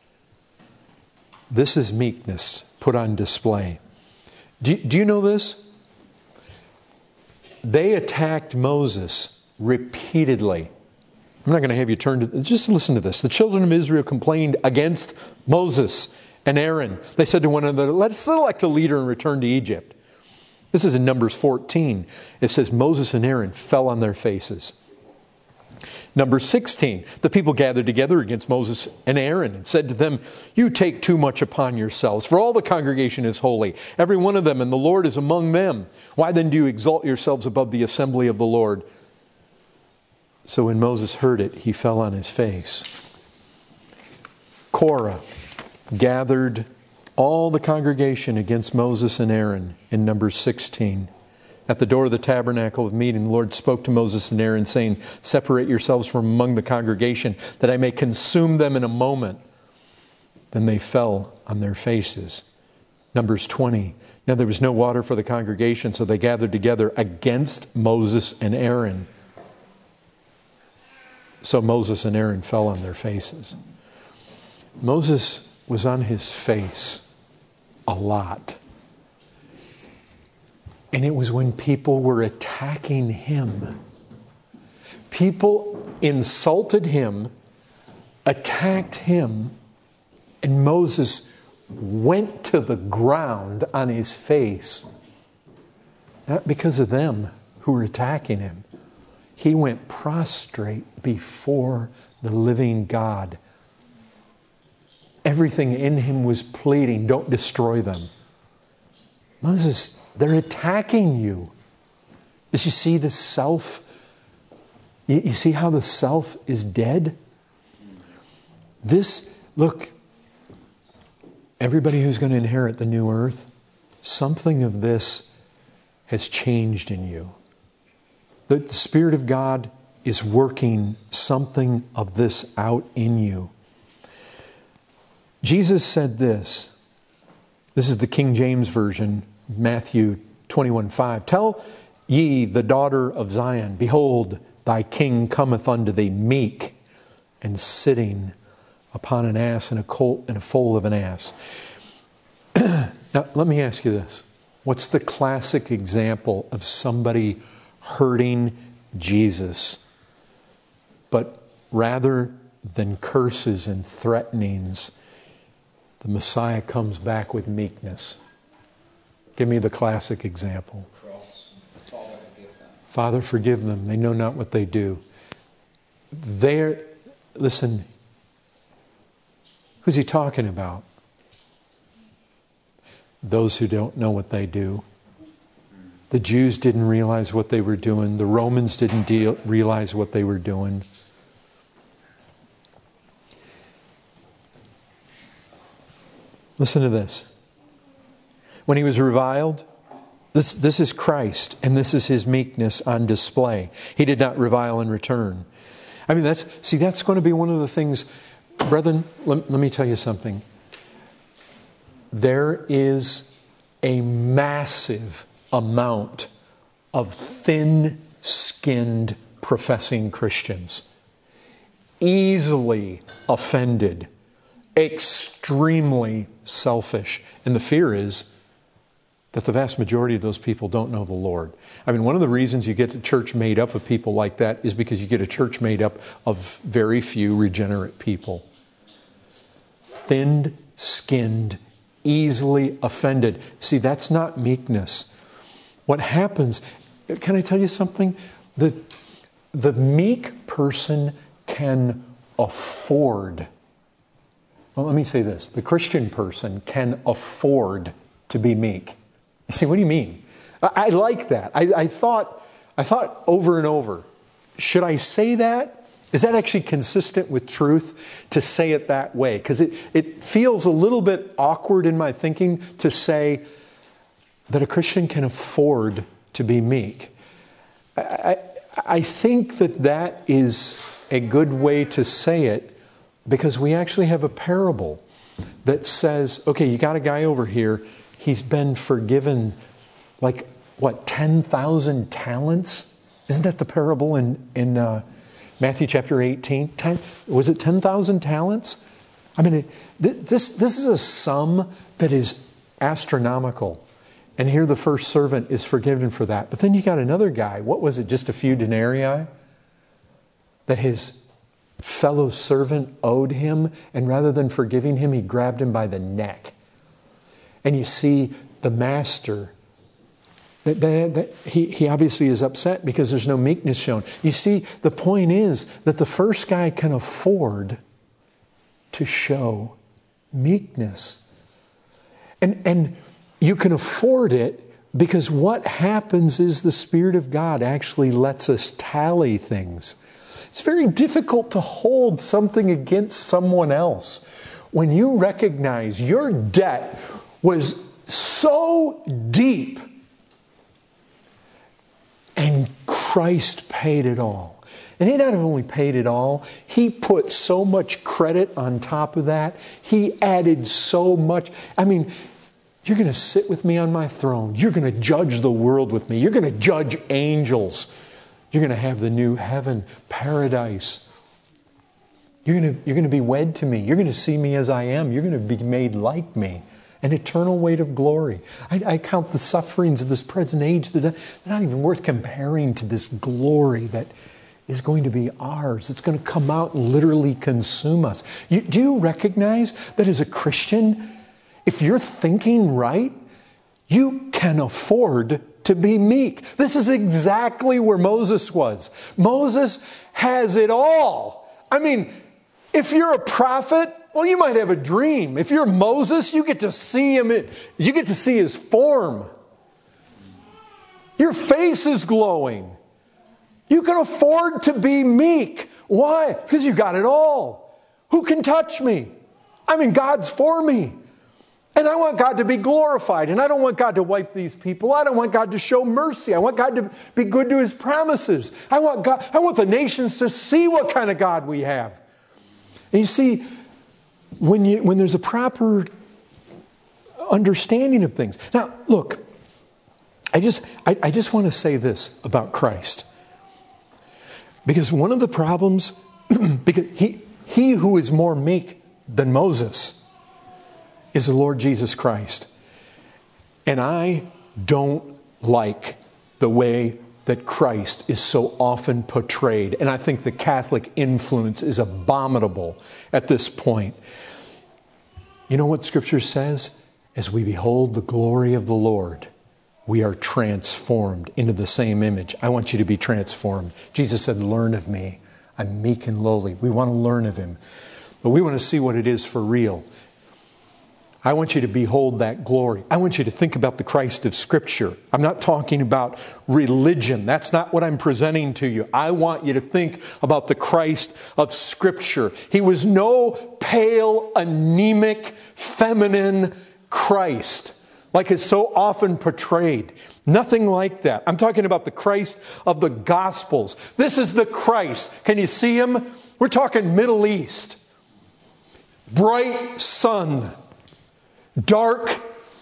This is meekness put on display. Do, do you know this? They attacked Moses repeatedly. I'm not going to have you turn to... Just listen to this. The children of Israel complained against Moses and Aaron. They said to one another, let's select a leader and return to Egypt. This is in Numbers fourteen. It says Moses and Aaron fell on their faces. Number sixteen, the people gathered together against Moses and Aaron and said to them, you take too much upon yourselves, for all the congregation is holy, every one of them, and the Lord is among them. Why then do you exalt yourselves above the assembly of the Lord? So when Moses heard it, he fell on his face. Korah gathered all the congregation against Moses and Aaron in Numbers sixteen. At the door of the tabernacle of meeting, the Lord spoke to Moses and Aaron, saying, separate yourselves from among the congregation, that I may consume them in a moment. Then they fell on their faces. Numbers twenty. Now there was no water for the congregation, so they gathered together against Moses and Aaron. So Moses and Aaron fell on their faces. Moses was on his face a lot. And it was when people were attacking him. People insulted him, attacked him, and Moses went to the ground on his face. Not because of them who were attacking him. He went prostrate before the living God. Everything in him was pleading, don't destroy them. Moses, they're attacking you. Did you see the self? You, you see how the self is dead? This, look, everybody who's going to inherit the new earth, something of this has changed in you. The, the Spirit of God is working something of this out in you. Jesus said this. This is the King James Version, Matthew twenty-one five. Tell ye the daughter of Zion, behold, thy king cometh unto thee meek and sitting upon an ass and a colt and a foal of an ass. Now, let me ask you this. What's the classic example of somebody hurting Jesus? But rather than curses and threatenings, the Messiah comes back with meekness. Give me the classic example. Father, forgive them. They know not what they do. They're, listen, who's he talking about? Those who don't know what they do. The Jews didn't realize what they were doing. The Romans didn't deal, realize what they were doing. Listen to this. When he was reviled, this, this is Christ, and this is his meekness on display. He did not revile in return. I mean, that's, see, that's going to be one of the things, brethren, let, let me tell you something. There is a massive amount of thin-skinned professing Christians. Easily offended. Extremely selfish. And the fear is that the vast majority of those people don't know the Lord. I mean, one of the reasons you get a church made up of people like that is because you get a church made up of very few regenerate people. Thin-skinned, easily offended. See, that's not meekness. What happens, can I tell you something? The, the meek person can afford. Well, let me say this. The Christian person can afford to be meek. You see, what do you mean? I, I like that. I, I thought, I thought over and over, should I say that? Is that actually consistent with truth to say it that way? Because it, it feels a little bit awkward in my thinking to say that a Christian can afford to be meek. I, I, I think that that is a good way to say it because we actually have a parable that says, okay, you got a guy over here, he's been forgiven like, what, ten thousand talents? Isn't that the parable in, in uh, Matthew chapter eighteen? ten, was it ten thousand talents? I mean, it, this, this is a sum that is astronomical. And here the first servant is forgiven for that. But then you got another guy, what was it, just a few denarii? That his fellow servant owed him, and rather than forgiving him, he grabbed him by the neck. And you see the master, that, that, that he, he obviously is upset because there's no meekness shown. You see, the point is that the first guy can afford to show meekness. And, and you can afford it because what happens is the Spirit of God actually lets us tally things. It's very difficult to hold something against someone else when you recognize your debt was so deep and Christ paid it all. And He not only paid it all, He put so much credit on top of that. He added so much. I mean, you're going to sit with me on my throne. You're going to judge the world with me. You're going to judge angels. You're going to have the new heaven, paradise. You're going to, you're going to be wed to me. You're going to see me as I am. You're going to be made like me. An eternal weight of glory. I, I count the sufferings of this present age. They're not even worth comparing to this glory that is going to be ours. It's going to come out and literally consume us. You, do you recognize that as a Christian, if you're thinking right, you can afford to be meek. This is exactly where Moses was. Moses has it all. I mean, if you're a prophet, well, you might have a dream. If you're Moses, you get to see him. You get to see his form. Your face is glowing. You can afford to be meek. Why? Because you got it all. Who can touch me? I mean, God's for me. And I want God to be glorified. And I don't want God to wipe these people. I don't want God to show mercy. I want God to be good to His promises. I want God, I want the nations to see what kind of God we have. And you see, when you when there's a proper understanding of things. Now, look, I just I, I just want to say this about Christ. Because one of the problems, because he he who is more meek than Moses is the Lord Jesus Christ. And I don't like the way that Christ is so often portrayed. And I think the Catholic influence is abominable at this point. You know what Scripture says? As we behold the glory of the Lord, we are transformed into the same image. I want you to be transformed. Jesus said, learn of me. I'm meek and lowly. We want to learn of Him. But we want to see what it is for real. I want you to behold that glory. I want you to think about the Christ of Scripture. I'm not talking about religion. That's not what I'm presenting to you. I want you to think about the Christ of Scripture. He was no pale, anemic, feminine Christ, like it's so often portrayed. Nothing like that. I'm talking about the Christ of the Gospels. This is the Christ. Can you see Him? We're talking Middle East. Bright sun. Dark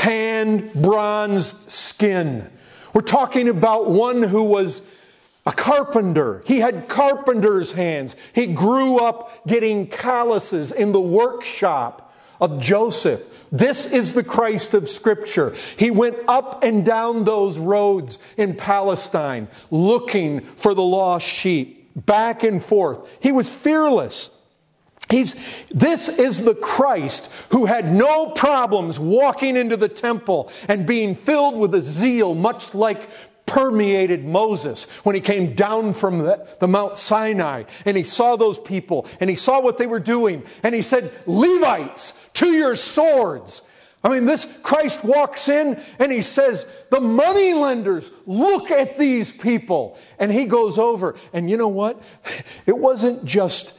tanned, bronzed skin. We're talking about one who was a carpenter. He had carpenter's hands. He grew up getting calluses in the workshop of Joseph. This is the Christ of Scripture. He went up and down those roads in Palestine looking for the lost sheep, back and forth. He was fearless. He's, this is the Christ who had no problems walking into the temple and being filled with a zeal much like permeated Moses when he came down from the, the Mount Sinai and he saw those people and he saw what they were doing and he said, Levites, to your swords. I mean, this Christ walks in and he says, the money lenders, look at these people. And he goes over and you know what? It wasn't just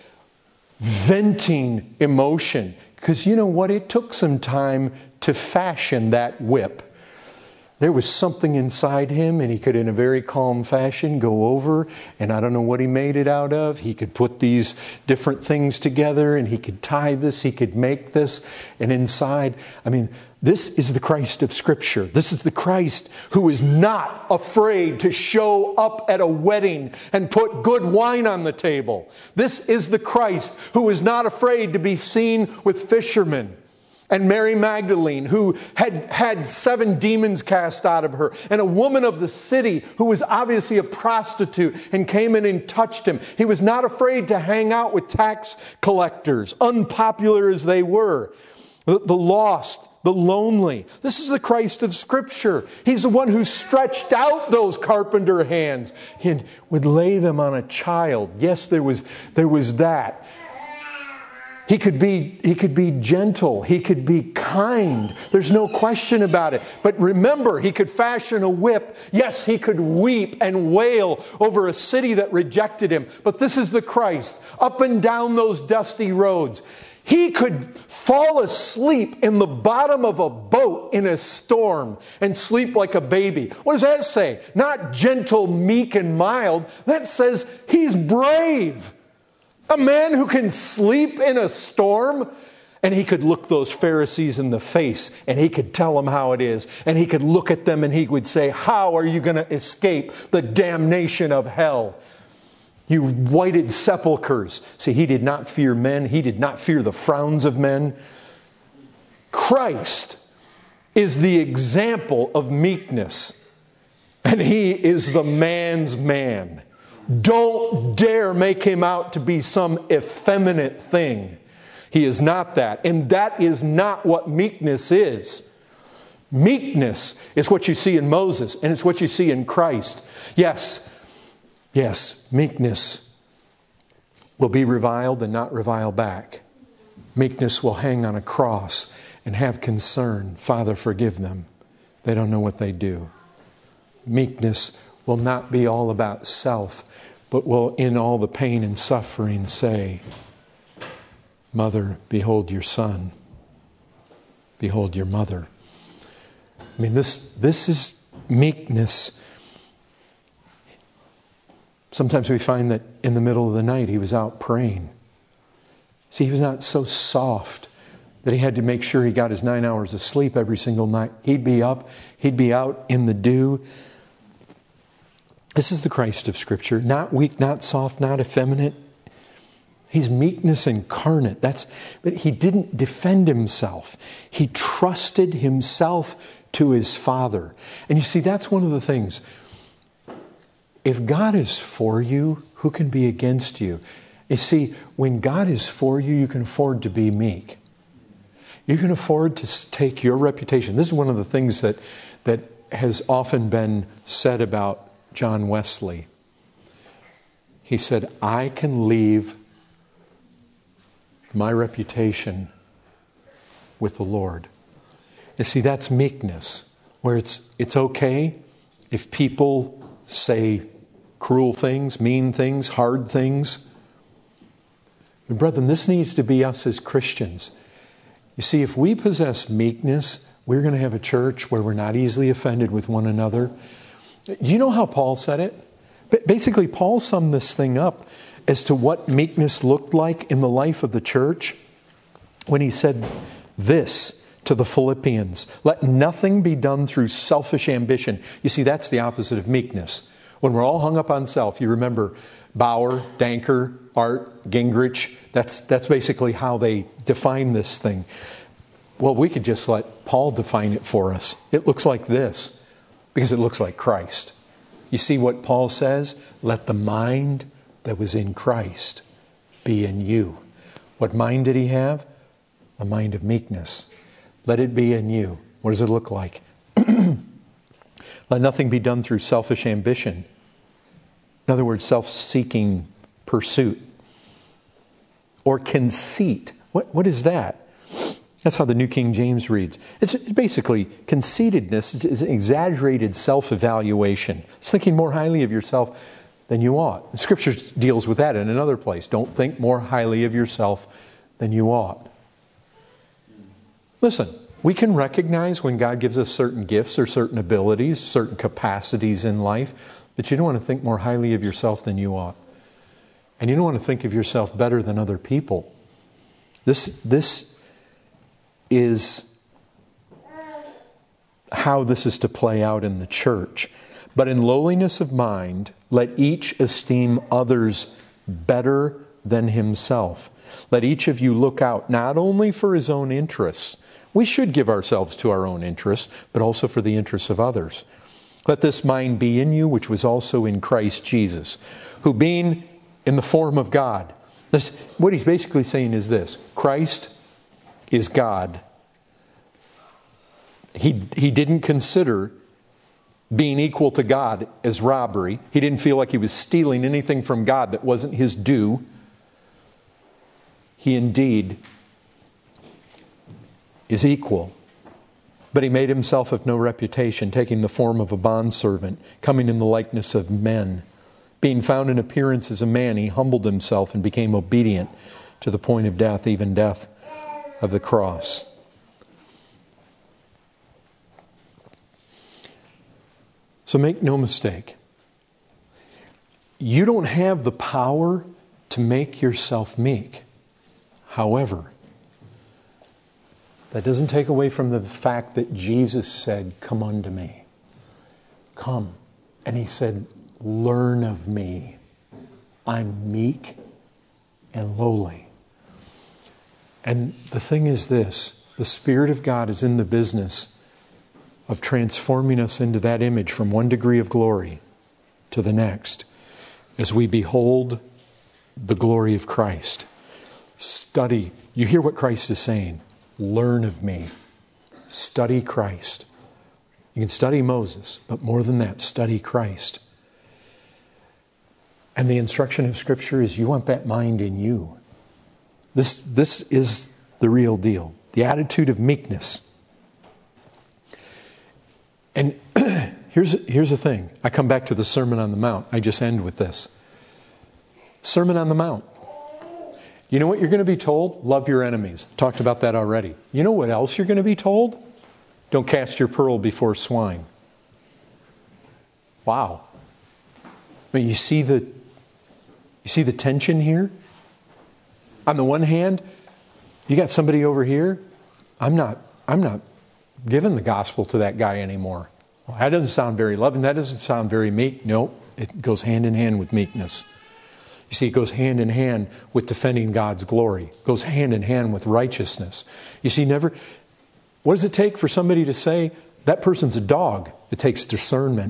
venting emotion, because you know what? It took some time to fashion that whip. There was something inside him, and he could, in a very calm fashion, go over, and I don't know what he made it out of. He could put these different things together, and he could tie this, he could make this, and inside, I mean, this is the Christ of Scripture. This is the Christ who is not afraid to show up at a wedding and put good wine on the table. This is the Christ who is not afraid to be seen with fishermen. And Mary Magdalene, who had had seven demons cast out of her, and a woman of the city who was obviously a prostitute and came in and touched him. He was not afraid to hang out with tax collectors, unpopular as they were, the, the lost, the lonely. This is the Christ of Scripture. He's the one who stretched out those carpenter hands and would lay them on a child. Yes, there was, there was that. He could be, he could be gentle. He could be kind. There's no question about it. But remember, he could fashion a whip. Yes, he could weep and wail over a city that rejected him. But this is the Christ, up and down those dusty roads. He could fall asleep in the bottom of a boat in a storm and sleep like a baby. What does that say? Not gentle, meek, and mild. That says he's brave. A man who can sleep in a storm, and he could look those Pharisees in the face and he could tell them how it is. And he could look at them and he would say, how are you going to escape the damnation of hell? You whited sepulchres. See, he did not fear men. He did not fear the frowns of men. Christ is the example of meekness, and he is the man's man. Don't dare make him out to be some effeminate thing. He is not that. And that is not what meekness is. Meekness is what you see in Moses, and it's what you see in Christ. Yes, yes, meekness will be reviled and not revile back. Meekness will hang on a cross and have concern. Father, forgive them. They don't know what they do. Meekness will not be all about self, but will, in all the pain and suffering, say, Mother, behold your son. Behold your mother. I mean, this, this is meekness. Sometimes we find that in the middle of the night he was out praying. See, he was not so soft that he had to make sure he got his nine hours of sleep every single night. He'd be up, he'd be out in the dew. This is the Christ of Scripture. Not weak, not soft, not effeminate. He's meekness incarnate. That's, but he didn't defend himself. He trusted himself to his Father. And you see, that's one of the things. If God is for you, who can be against you? You see, when God is for you, you can afford to be meek. You can afford to take your reputation. This is one of the things that, that has often been said about John Wesley. He said, I can leave my reputation with the Lord. You see, that's meekness, where it's it's okay if people say cruel things, mean things, hard things. But brethren, this needs to be us as Christians. You see, if we possess meekness, we're going to have a church where we're not easily offended with one another. You know how Paul said it? Basically, Paul summed this thing up as to what meekness looked like in the life of the church when he said this, to the Philippians, let nothing be done through selfish ambition. You see, that's the opposite of meekness. When we're all hung up on self, you remember Bauer, Danker, Art, Gingrich, that's, that's basically how they define this thing. Well, we could just let Paul define it for us. It looks like this, because it looks like Christ. You see what Paul says? Let the mind that was in Christ be in you. What mind did he have? A mind of meekness. Let it be in you. What does it look like? Let nothing be done through selfish ambition. In other words, self-seeking pursuit. Or conceit. What, what is that? That's how the New King James reads. It's basically conceitedness is exaggerated self-evaluation. It's thinking more highly of yourself than you ought. The Scripture deals with that in another place. Don't think more highly of yourself than you ought. Listen, we can recognize when God gives us certain gifts or certain abilities, certain capacities in life, but you don't want to think more highly of yourself than you ought. And you don't want to think of yourself better than other people. This, this is how this is to play out in the church. But in lowliness of mind, let each esteem others better than himself. Let each of you look out not only for his own interests. We should give ourselves to our own interests, but also for the interests of others. Let this mind be in you, which was also in Christ Jesus, who being in the form of God. This, what he's basically saying is this: Christ is God. He, he didn't consider being equal to God as robbery. He didn't feel like he was stealing anything from God that wasn't his due. He indeed is equal. But he made himself of no reputation, taking the form of a bondservant, coming in the likeness of men. Being found in appearance as a man, he humbled himself and became obedient to the point of death, even death of the cross. So make no mistake. You don't have the power to make yourself meek. However, that doesn't take away from the fact that Jesus said, "Come unto me." Come. And he said, "Learn of me. I'm meek and lowly." And the thing is this: the Spirit of God is in the business of transforming us into that image from one degree of glory to the next as we behold the glory of Christ. Study. You hear what Christ is saying. Learn of me. Study Christ. You can study Moses, but more than that, study Christ. And the instruction of Scripture is you want that mind in you. This, this is the real deal. The attitude of meekness. And here's, here's the thing. I come back to the Sermon on the Mount. I just end with this. Sermon on the Mount. You know what you're going to be told? Love your enemies. Talked about that already. You know what else you're going to be told? Don't cast your pearl before swine. Wow. I mean, you see the, you see the tension here? On the one hand, you got somebody over here. I'm not, I'm not giving the gospel to that guy anymore. Well, that doesn't sound very loving. That doesn't sound very meek. Nope. It goes hand in hand with meekness. You see, it goes hand in hand with defending God's glory. It goes hand in hand with righteousness. You see, never... What does it take for somebody to say, that person's a dog? It takes discernment.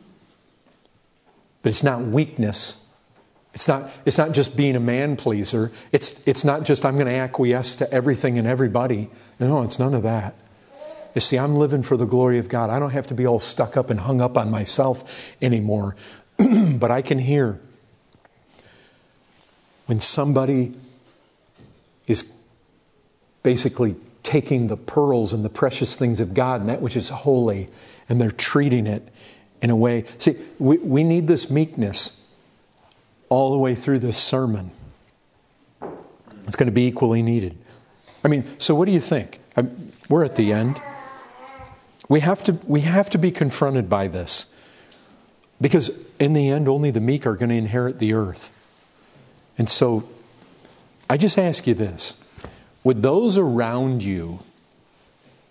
But it's not weakness. It's not, it's not just being a man-pleaser. It's, it's not just, I'm going to acquiesce to everything and everybody. No, it's none of that. You see, I'm living for the glory of God. I don't have to be all stuck up and hung up on myself anymore. But I can hear when somebody is basically taking the pearls and the precious things of God and that which is holy, and they're treating it in a way. See, we, we need this meekness all the way through this sermon. It's going to be equally needed. I mean, so what do you think? I'm, we're at the end. We have to, we have to be confronted by this. Because in the end, only the meek are going to inherit the earth. And so, I just ask you this. Would those around you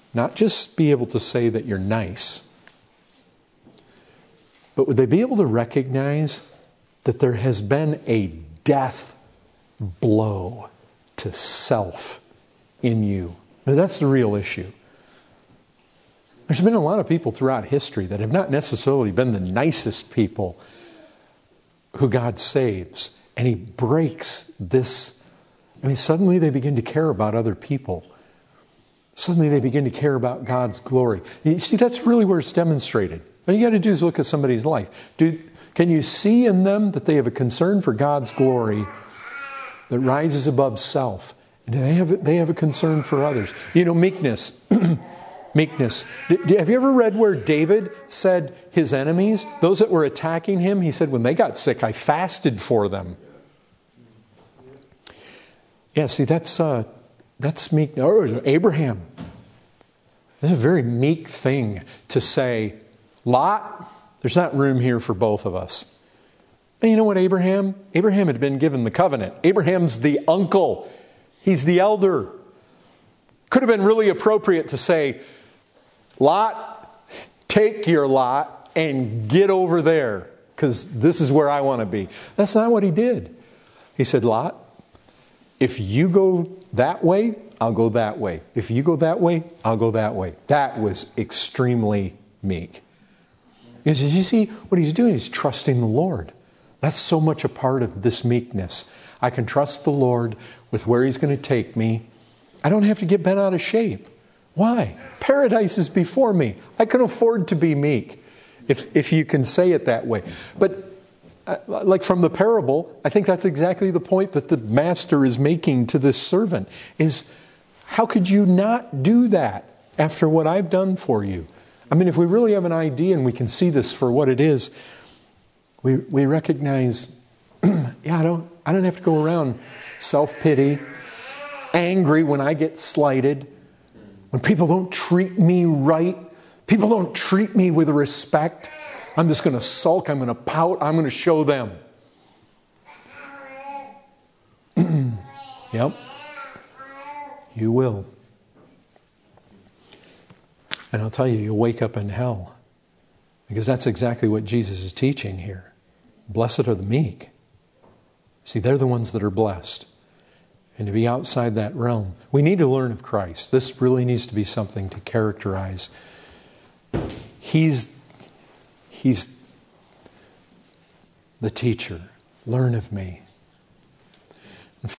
not just be able to say that you're nice, but would they be able to recognize that there has been a death blow to self in you? Now, that's the real issue. There's been a lot of people throughout history that have not necessarily been the nicest people who God saves. And He breaks this. I mean, suddenly they begin to care about other people. Suddenly they begin to care about God's glory. You see, that's really where it's demonstrated. All you got to do is look at somebody's life. Do, can you see in them that they have a concern for God's glory that rises above self? And they have, they have a concern for others. You know, meekness. Meekness. Have you ever read where David said his enemies, those that were attacking him, he said, when they got sick, I fasted for them. Yeah, see, that's uh, that's meek. Or Abraham. It's a very meek thing to say, Lot, there's not room here for both of us. And you know what, Abraham? Abraham had been given the covenant. Abraham's the uncle. He's the elder. Could have been really appropriate to say, Lot, take your lot and get over there, because this is where I want to be. That's not what he did. He said, Lot, if you go that way, I'll go that way. If you go that way, I'll go that way. That was extremely meek. Because you see, what he's doing is trusting the Lord. That's so much a part of this meekness. I can trust the Lord with where He's going to take me. I don't have to get bent out of shape. Why? Paradise is before me. I can afford to be meek, if if you can say it that way. But uh, like from the parable, I think that's exactly the point that the master is making to this servant, is how could you not do that after what I've done for you? I mean, if we really have an idea and we can see this for what it is, we we recognize, yeah, I don't I don't have to go around self-pity, angry when I get slighted, when people don't treat me right, people don't treat me with respect. I'm just going to sulk, I'm going to pout, I'm going to show them. Yep, you will. And I'll tell you, you'll wake up in hell. Because that's exactly what Jesus is teaching here. Blessed are the meek. See, they're the ones that are blessed. And to be outside that realm, we need to learn of Christ. This really needs to be something to characterize. He's, he's the teacher. Learn of me.